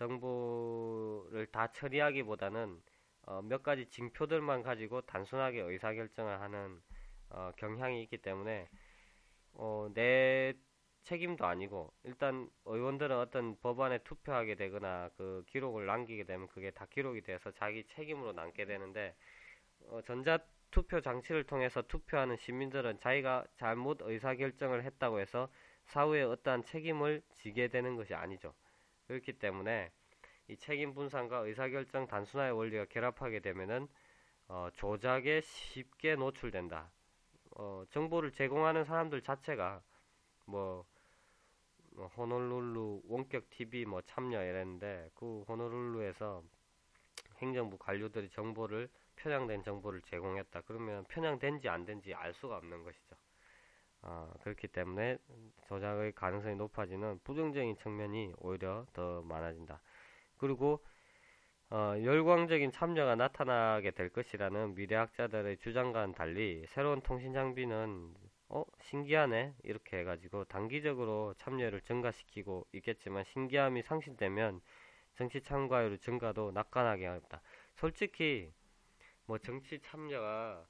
정보를 다 처리하기보다는 어, 몇 가지 징표들만 가지고 단순하게 의사결정을 하는 어, 경향이 있기 때문에 어, 내 책임도 아니고 일단 의원들은 어떤 법안에 투표하게 되거나 그 기록을 남기게 되면 그게 다 기록이 돼서 자기 책임으로 남게 되는데 어, 전자투표 장치를 통해서 투표하는 시민들은 자기가 잘못 의사결정을 했다고 해서 사후에 어떠한 책임을 지게 되는 것이 아니죠. 그렇기 때문에 이 책임 분산과 의사결정 단순화의 원리가 결합하게 되면은 어, 조작에 쉽게 노출된다. 어, 정보를 제공하는 사람들 자체가 뭐, 뭐 호놀룰루 원격 티비 뭐 참여 이랬는데 그 호놀룰루에서 행정부 관료들이 정보를 편향된 정보를 제공했다. 그러면 편향된지 안 된지 알 수가 없는 것이죠. 어, 그렇기 때문에 조작의 가능성이 높아지는 부정적인 측면이 오히려 더 많아진다. 그리고 어, 열광적인 참여가 나타나게 될 것이라는 미래학자들의 주장과는 달리 새로운 통신 장비는 어 신기하네 이렇게 해가지고 단기적으로 참여를 증가시키고 있겠지만 신기함이 상실되면 정치 참가율 증가도 낙관하게 하겠다. 솔직히 뭐 정치 참여가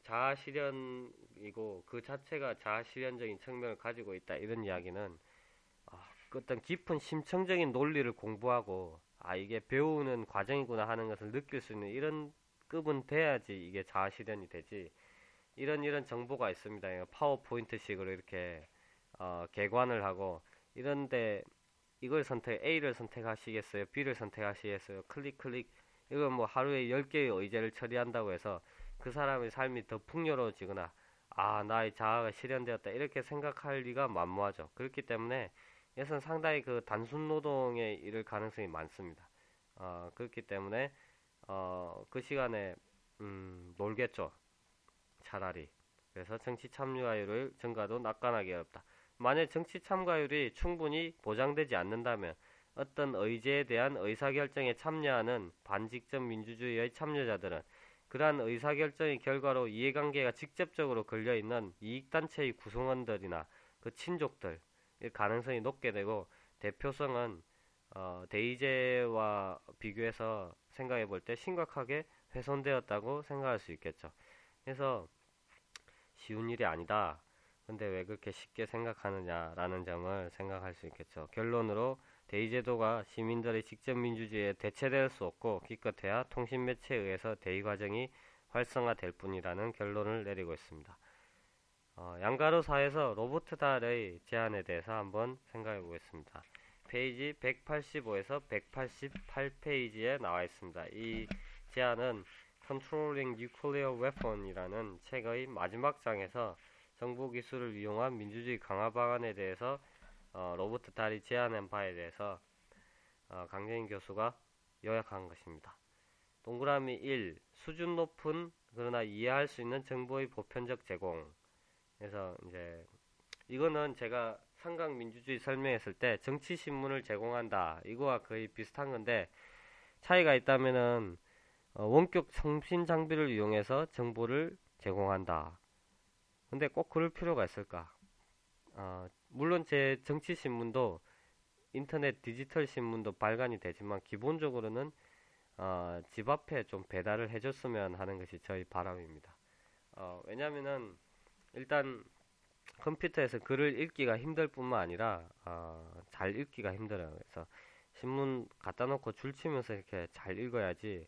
자아실현이고 그 자체가 자아실현적인 측면을 가지고 있다 이런 이야기는 아, 그 어떤 깊은 심층적인 논리를 공부하고 아 이게 배우는 과정이구나 하는 것을 느낄 수 있는 이런 급은 돼야지 이게 자아실현이 되지. 이런 이런 정보가 있습니다. 파워포인트식으로 이렇게 어, 개관을 하고 이런데 이걸 선택 A를 선택하시겠어요? B를 선택하시겠어요? 클릭 클릭 이건 뭐 하루에 열 개의 의제를 처리한다고 해서 그 사람의 삶이 더 풍요로워지거나 아 나의 자아가 실현되었다 이렇게 생각할 리가 만무하죠. 그렇기 때문에 이것은 상당히 그 단순 노동에 이를 가능성이 많습니다. 어, 그렇기 때문에 어, 그 시간에 음, 놀겠죠. 차라리. 그래서 정치 참여율을 증가도 낙관하기 어렵다. 만약 정치 참가율이 충분히 보장되지 않는다면 어떤 의제에 대한 의사결정에 참여하는 반직접 민주주의의 참여자들은 그러한 의사결정의 결과로 이해관계가 직접적으로 걸려있는 이익단체의 구성원들이나 그 친족들 가능성이 높게 되고, 대표성은 어, 대의제와 비교해서 생각해 볼 때 심각하게 훼손되었다고 생각할 수 있겠죠. 그래서 쉬운 일이 아니다. 근데 왜 그렇게 쉽게 생각하느냐라는 점을 생각할 수 있겠죠. 결론으로 대의제도가 시민들의 직접 민주주의에 대체될 수 없고 기껏해야 통신 매체에 의해서 대의 과정이 활성화될 뿐이라는 결론을 내리고 있습니다. 어, 양가로 사에서 로버트 달의 제안에 대해서 한번 생각해 보겠습니다. 페이지 백팔십오에서 백팔십팔 페이지에 나와 있습니다. 이 제안은 Controlling Nuclear Weapon이라는 책의 마지막 장에서 정보 기술을 이용한 민주주의 강화 방안에 대해서 어, 로버트 달이 제안한 바에 대해서 어, 강정인 교수가 요약한 것입니다. 동그라미 일. 수준 높은 그러나 이해할 수 있는 정보의 보편적 제공. 그래서 이제 이거는 제가 삼각 민주주의 설명했을 때 정치 신문을 제공한다 이거와 거의 비슷한 건데, 차이가 있다면은 어, 원격 통신 장비를 이용해서 정보를 제공한다. 근데 꼭 그럴 필요가 있을까? 어, 물론 제 정치 신문도 인터넷 디지털 신문도 발간이 되지만 기본적으로는 어, 집 앞에 좀 배달을 해줬으면 하는 것이 저희 바람입니다. 어, 왜냐면은 일단 컴퓨터에서 글을 읽기가 힘들 뿐만 아니라 어, 잘 읽기가 힘들어요. 그래서 신문 갖다 놓고 줄 치면서 이렇게 잘 읽어야지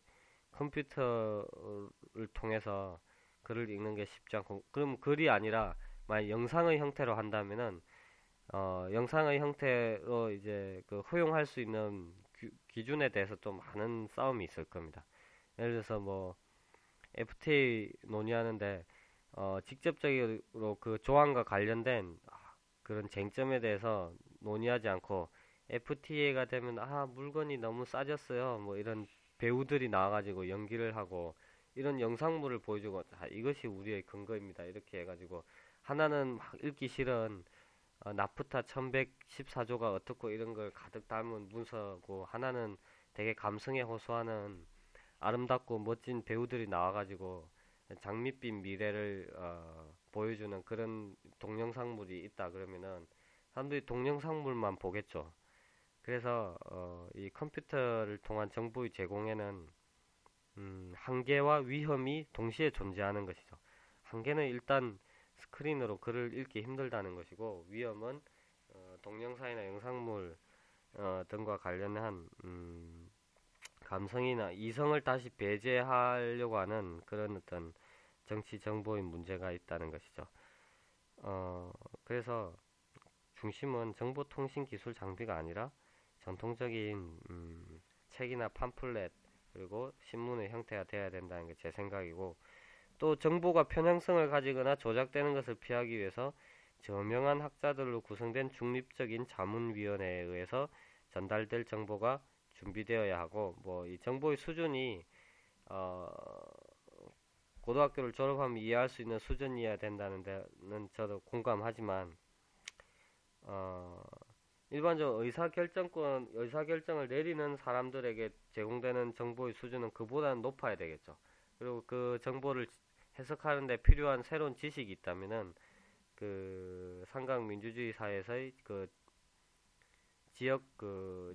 컴퓨터를 통해서 글을 읽는 게 쉽지 않고, 그럼 글이 아니라 만약 영상의 형태로 한다면은 어, 영상의 형태로 이제 그 허용할 수 있는 규- 기준에 대해서 좀 많은 싸움이 있을 겁니다. 예를 들어서 뭐 에프티에이 논의하는데 어, 직접적으로 그 조항과 관련된 아, 그런 쟁점에 대해서 논의하지 않고 에프티에이가 되면 아 물건이 너무 싸졌어요 뭐 이런 배우들이 나와가지고 연기를 하고 이런 영상물을 보여주고 아, 이것이 우리의 근거입니다 이렇게 해가지고 하나는 막 읽기 싫은 어, 나프타 천백십사 조가 어떻고 이런 걸 가득 담은 문서고, 하나는 되게 감성에 호소하는 아름답고 멋진 배우들이 나와가지고 장밋빛 미래를 어, 보여주는 그런 동영상물이 있다 그러면은 사람들이 동영상물만 보겠죠. 그래서 어, 이 컴퓨터를 통한 정보의 제공에는 음, 한계와 위험이 동시에 존재하는 것이죠. 한계는 일단 스크린으로 글을 읽기 힘들다는 것이고, 위험은 어, 동영상이나 영상물 어, 등과 관련한 음, 감성이나 이성을 다시 배제하려고 하는 그런 어떤 정치 정보의 문제가 있다는 것이죠. 어, 그래서 중심은 정보통신 기술 장비가 아니라 전통적인 음, 책이나 팜플렛 그리고 신문의 형태가 되어야 된다는 게 제 생각이고, 또 정보가 편향성을 가지거나 조작되는 것을 피하기 위해서 저명한 학자들로 구성된 중립적인 자문위원회에 의해서 전달될 정보가 준비되어야 하고, 뭐 이 정보의 수준이 어, 고등학교를 졸업하면 이해할 수 있는 수준이어야 된다는 데는 저도 공감하지만 어, 일반적으로 의사결정권, 의사결정을 내리는 사람들에게 제공되는 정보의 수준은 그보다는 높아야 되겠죠. 그리고 그 정보를 해석하는데 필요한 새로운 지식이 있다면은 그 삼각 민주주의 사회에서의 그 지역 그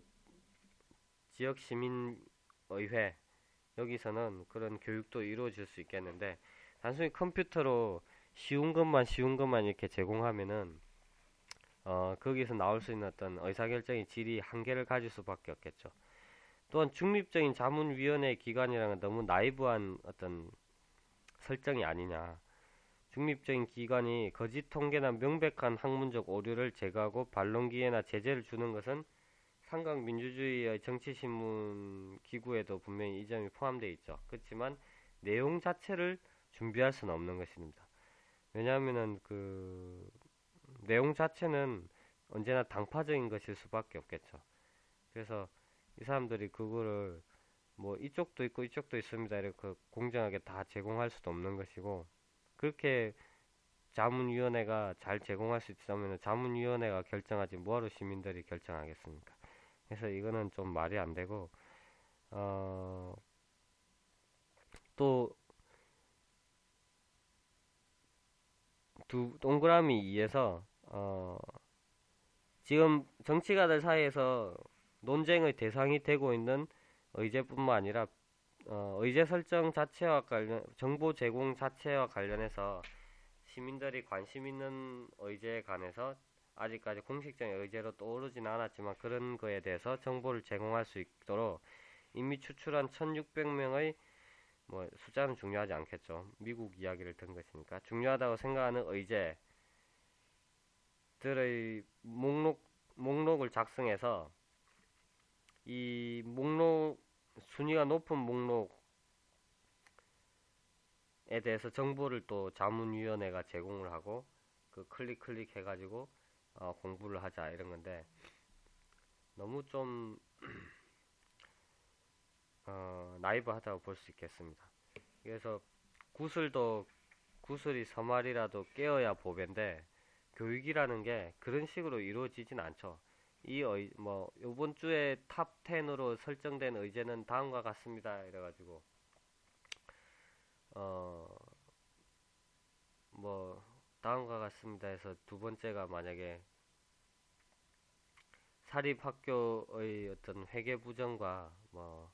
지역 시민의회 여기서는 그런 교육도 이루어질 수 있겠는데, 단순히 컴퓨터로 쉬운 것만 쉬운 것만 이렇게 제공하면은 어, 거기서 나올 수 있는 어떤 의사결정의 질이 한계를 가질 수밖에 없겠죠. 또한 중립적인 자문위원회 기관이라는 건 너무 나이브한 어떤 설정이 아니냐. 중립적인 기관이 거짓 통계나 명백한 학문적 오류를 제거하고 반론 기회나 제재를 주는 것은 삼각 민주주의의 정치신문 기구에도 분명히 이 점이 포함되어 있죠. 그렇지만 내용 자체를 준비할 수는 없는 것입니다. 왜냐하면은 그 내용 자체는 언제나 당파적인 것일 수밖에 없겠죠. 그래서 이 사람들이 그거를 뭐 이쪽도 있고 이쪽도 있습니다 이렇게 공정하게 다 제공할 수도 없는 것이고, 그렇게 자문위원회가 잘 제공할 수 있다면 자문위원회가 결정하지 뭐하러 시민들이 결정하겠습니까? 그래서 이거는 좀 말이 안 되고, 어, 또, 두, 동그라미 이에서, 어, 지금 정치가들 사이에서 논쟁의 대상이 되고 있는 의제뿐만 아니라, 어, 의제 설정 자체와 관련, 정보 제공 자체와 관련해서 시민들이 관심 있는 의제에 관해서 아직까지 공식적인 의제로 떠오르진 않았지만 그런 거에 대해서 정보를 제공할 수 있도록 이미 추출한 천육백 명의 뭐 숫자는 중요하지 않겠죠. 미국 이야기를 든 것이니까 중요하다고 생각하는 의제들의 목록 목록을 작성해서 이 목록 순위가 높은 목록에 대해서 정보를 또 자문위원회가 제공을 하고 그 클릭 클릭 해가지고 어, 공부를 하자 이런 건데 너무 좀 어, 나이브하다고 볼 수 있겠습니다. 그래서 구슬도 구슬이 서말이라도 깨어야 보배인데 교육이라는 게 그런 식으로 이루어지진 않죠. 이 의, 뭐 이번 주에 탑 텐으로 설정된 의제는 다음과 같습니다. 이래가지고 어 뭐 다음과 같습니다 해서 두 번째가 만약에 사립학교의 어떤 회계 부정과 뭐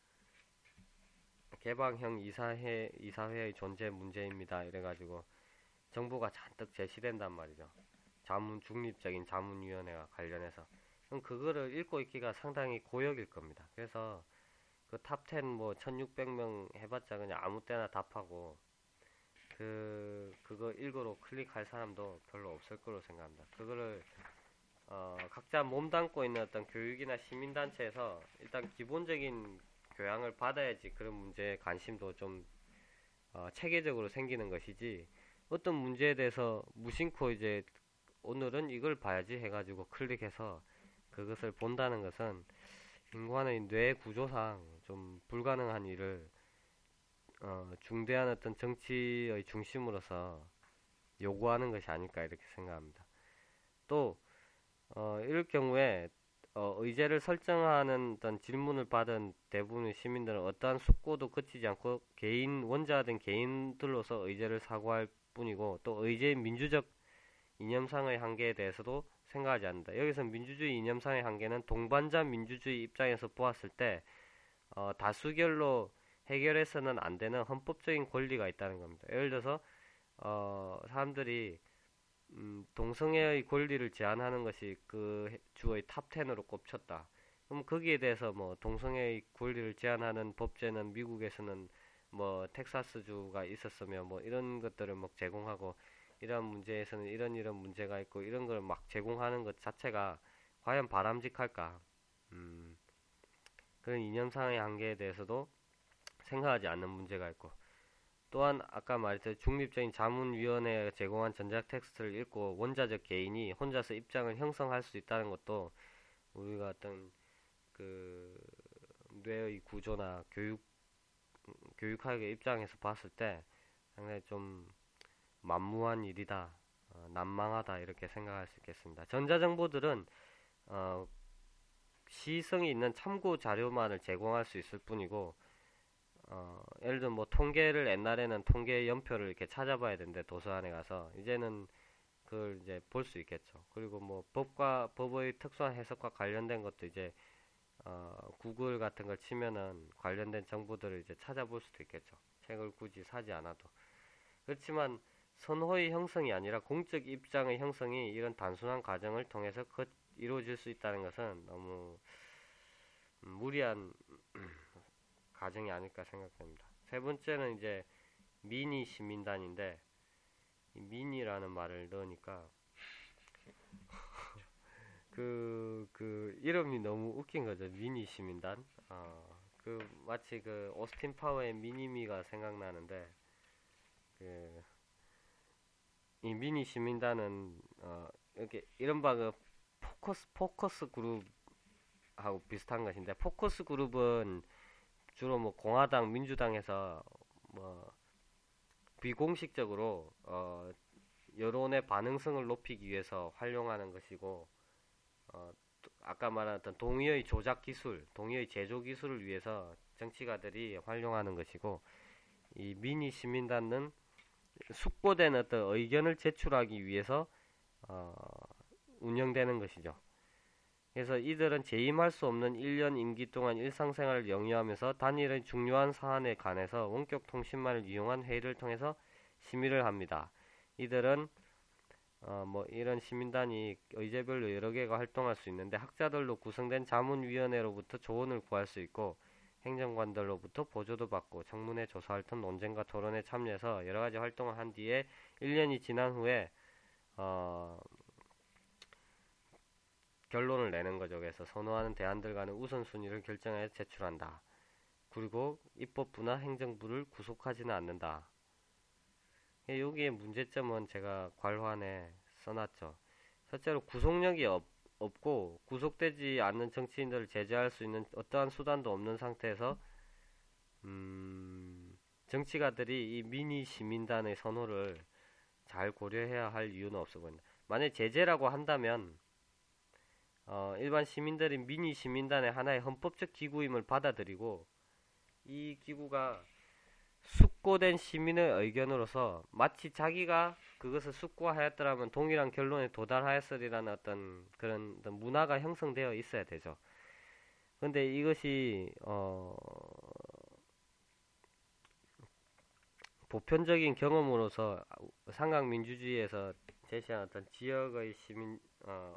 개방형 이사회 이사회의 존재 문제입니다. 이래가지고 정보가 잔뜩 제시된단 말이죠. 자문 중립적인 자문위원회와 관련해서 그럼 그거를 읽고 있기가 상당히 고역일 겁니다. 그래서 그 탑 텐 뭐 천육백 명 해봤자 그냥 아무 때나 답하고 그 그거 읽으러 클릭할 사람도 별로 없을 거로 생각합니다. 그거를 어, 각자 몸담고 있는 어떤 교육이나 시민단체에서 일단 기본적인 교양을 받아야지 그런 문제에 관심도 좀 어, 체계적으로 생기는 것이지 어떤 문제에 대해서 무심코 이제 오늘은 이걸 봐야지 해가지고 클릭해서 그것을 본다는 것은 인간의 뇌 구조상 좀 불가능한 일을 어, 중대한 어떤 정치의 중심으로서 요구하는 것이 아닐까 이렇게 생각합니다. 또 어, 이럴 경우에 어, 의제를 설정하는 어떤 질문을 받은 대부분의 시민들은 어떠한 숙고도 거치지 않고 개인 원자된 개인들로서 의제를 사고할 뿐이고 또 의제의 민주적 이념상의 한계에 대해서도 생각하지 않는다. 여기서 민주주의 이념상의 한계는 동반자 민주주의 입장에서 보았을 때 어, 다수결로 해결해서는 안 되는 헌법적인 권리가 있다는 겁니다. 예를 들어서 어, 사람들이 음, 동성애의 권리를 제한하는 것이 그 주의 탑 텐으로 꼽혔다. 그럼 거기에 대해서 뭐 동성애의 권리를 제한하는 법제는 미국에서는 뭐 텍사스주가 있었으며 뭐 이런 것들을 막 제공하고 이런 문제에서는 이런 이런 문제가 있고 이런 걸 막 제공하는 것 자체가 과연 바람직할까? 음, 그런 이념상의 한계에 대해서도 생각하지 않는 문제가 있고 또한 아까 말했듯이 중립적인 자문위원회가 제공한 전작 텍스트를 읽고 원자적 개인이 혼자서 입장을 형성할 수 있다는 것도 우리가 어떤 그 뇌의 구조나 교육 교육학의 입장에서 봤을 때 상당히 좀 만무한 일이다, 어, 난망하다 이렇게 생각할 수 있겠습니다. 전자정보들은 어, 시성이 있는 참고 자료만을 제공할 수 있을 뿐이고 어, 예를 들면 뭐 통계를 옛날에는 통계 연표를 이렇게 찾아봐야 되는데 도서관에 가서 이제는 그걸 이제 볼 수 있겠죠. 그리고 뭐 법과 법의 특수한 해석과 관련된 것도 이제 어, 구글 같은 걸 치면은 관련된 정보들을 이제 찾아볼 수도 있겠죠. 책을 굳이 사지 않아도. 그렇지만 선호의 형성이 아니라 공적 입장의 형성이 이런 단순한 과정을 통해서 그 이루어질 수 있다는 것은 너무 무리한 과정이 아닐까 생각됩니다. 세 번째는 이제 미니 시민단인데 이 미니라는 말을 넣으니까 그, 그 이름이 너무 웃긴 거죠. 미니 시민단. 어, 그 마치 그 오스틴 파워의 미니미가 생각나는데 그 이 미니 시민단은 어, 이렇게 이른바 그 포커스 포커스 그룹하고 비슷한 것인데 포커스 그룹은 주로 뭐 공화당, 민주당에서 뭐 비공식적으로 어 여론의 반응성을 높이기 위해서 활용하는 것이고, 어, 아까 말한 어떤 동의의 조작 기술, 동의의 제조 기술을 위해서 정치가들이 활용하는 것이고, 이 미니 시민단은 숙고된 어떤 의견을 제출하기 위해서 어, 운영되는 것이죠. 그래서 이들은 재임할 수 없는 일 년 임기 동안 일상생활을 영위하면서 단일의 중요한 사안에 관해서 원격 통신만을 이용한 회의를 통해서 심의를 합니다. 이들은 어, 뭐 이런 시민단이 의제별로 여러 개가 활동할 수 있는데 학자들로 구성된 자문위원회로부터 조언을 구할 수 있고 행정관들로부터 보조도 받고 청문회 조사 활동 논쟁과 토론에 참여해서 여러 가지 활동을 한 뒤에 일 년이 지난 후에 어, 결론을 내는 거죠. 그래서 선호하는 대안들 간의 우선순위를 결정하여 제출한다. 그리고 입법부나 행정부를 구속하지는 않는다. 여기에 문제점은 제가 괄호안에 써놨죠. 첫째로 구속력이 없, 없고 구속되지 않는 정치인들을 제재할 수 있는 어떠한 수단도 없는 상태에서 음, 정치가들이 이 미니 시민단의 선호를 잘 고려해야 할 이유는 없어 보인다. 만약 제재라고 한다면 어, 일반 시민들이 미니 시민단의 하나의 헌법적 기구임을 받아들이고 이 기구가 숙고된 시민의 의견으로서 마치 자기가 그것을 숙고하였더라면 동일한 결론에 도달하였으리라는 어떤 그런 어떤 문화가 형성되어 있어야 되죠. 근데 이것이 어, 보편적인 경험으로서 삼각민주주의에서 제시한 어떤 지역의 시민 어,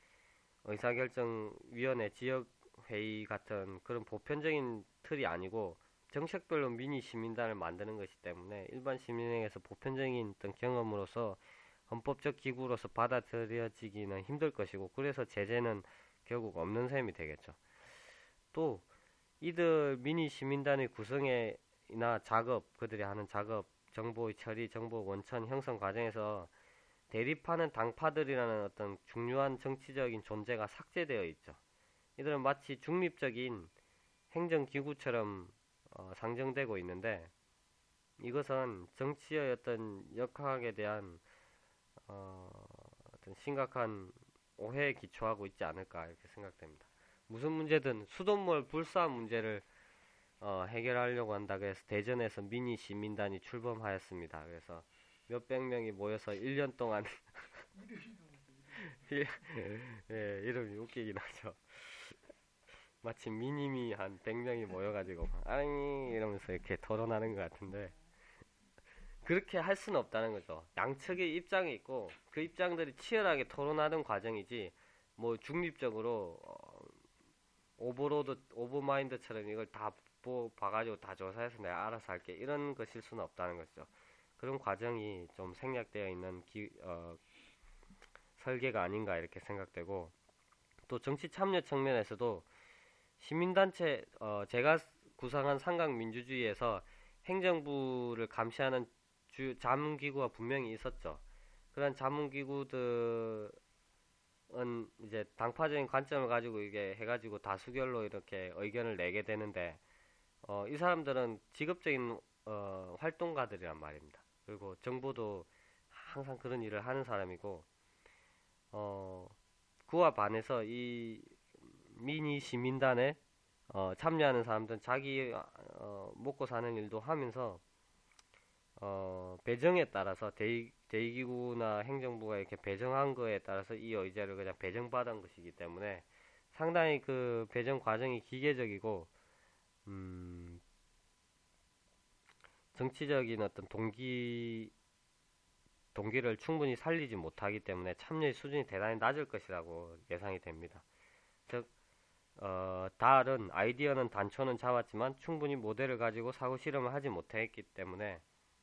의사결정위원회 지역회의 같은 그런 보편적인 틀이 아니고 정책별로 미니 시민단을 만드는 것이기 때문에 일반 시민에게서 보편적인 어떤 경험으로서 헌법적 기구로서 받아들여지기는 힘들 것이고 그래서 제재는 결국 없는 셈이 되겠죠. 또 이들 미니 시민단의 구성이나 작업, 그들이 하는 작업, 정보의 처리, 정보 원천 형성 과정에서 대립하는 당파들이라는 어떤 중요한 정치적인 존재가 삭제되어 있죠. 이들은 마치 중립적인 행정기구처럼 어, 상정되고 있는데 이것은 정치의 어떤 역학에 대한 어, 어떤 심각한 오해에 기초하고 있지 않을까 이렇게 생각됩니다. 무슨 문제든 수돗물 불사 문제를 어, 해결하려고 한다고 해서 대전에서 미니 시민단이 출범하였습니다. 그래서 몇백 명이 모여서 일 년 동안 예, 이름이 웃기긴 하죠. 마치 미니미 한 백 명이 모여가지고 아니 이러면서 이렇게 토론하는 것 같은데 그렇게 할 수는 없다는 거죠. 양측의 입장이 있고 그 입장들이 치열하게 토론하는 과정이지 뭐 중립적으로 어, 오버로드 오버마인드처럼 이걸 다 보, 봐가지고 다 조사해서 내가 알아서 할게 이런 것일 수는 없다는 거죠. 그런 과정이 좀 생략되어 있는 기, 어, 설계가 아닌가 이렇게 생각되고 또 정치 참여 측면에서도 시민단체 어, 제가 구상한 삼각민주주의에서 행정부를 감시하는 주 자문기구가 분명히 있었죠. 그런 자문기구들은 이제 당파적인 관점을 가지고 이게 해가지고 다수결로 이렇게 의견을 내게 되는데 어, 이 사람들은 직업적인 어, 활동가들이란 말입니다. 그리고 정부도 항상 그런 일을 하는 사람이고 어, 그와 반해서 이 미니 시민단에 어, 참여하는 사람들은 자기 어, 먹고 사는 일도 하면서 어, 배정에 따라서 대의, 대의기구나 행정부가 이렇게 배정한 거에 따라서 이 의제를 그냥 배정받은 것이기 때문에 상당히 그 배정 과정이 기계적이고 음, 정치적인 어떤 동기 동기를 충분히 살리지 못하기 때문에 참여의 수준이 대단히 낮을 것이라고 예상이 됩니다. 즉 어, 달은 아이디어는 단초는 잡았지만 충분히 모델을 가지고 사고 실험을 하지 못했기 때문에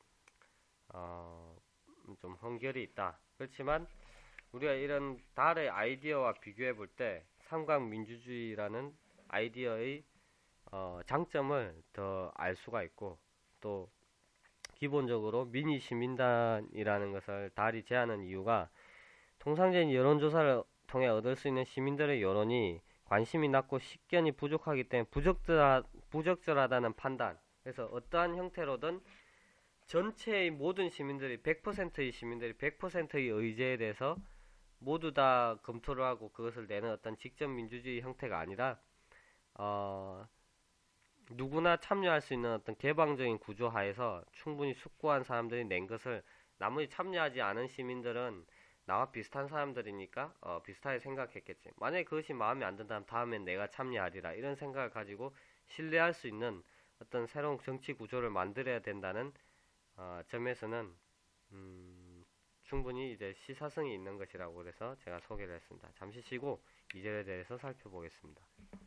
어, 좀 한결이 있다. 그렇지만 우리가 이런 달의 아이디어와 비교해 볼 때 삼각민주주의라는 아이디어의 어, 장점을 더 알 수가 있고 또 기본적으로 미니 시민단이라는 것을 달이 제안한 이유가 통상적인 여론조사를 통해 얻을 수 있는 시민들의 여론이 관심이 낮고 식견이 부족하기 때문에 부적절하, 부적절하다는 판단. 그래서 어떠한 형태로든 전체의 모든 시민들이 백 퍼센트의 시민들이 백 퍼센트의 의제에 대해서 모두 다 검토를 하고 그것을 내는 어떤 직접 민주주의 형태가 아니라 어, 누구나 참여할 수 있는 어떤 개방적인 구조 하에서 충분히 숙고한 사람들이 낸 것을 나머지 참여하지 않은 시민들은 나와 비슷한 사람들이니까 어, 비슷하게 생각했겠지. 만약에 그것이 마음에 안 든다면 다음엔 내가 참여하리라 이런 생각을 가지고 신뢰할 수 있는 어떤 새로운 정치 구조를 만들어야 된다는 어, 점에서는 음, 충분히 이제 시사성이 있는 것이라고 그래서 제가 소개를 했습니다. 잠시 쉬고 이 절에 대해서 살펴보겠습니다.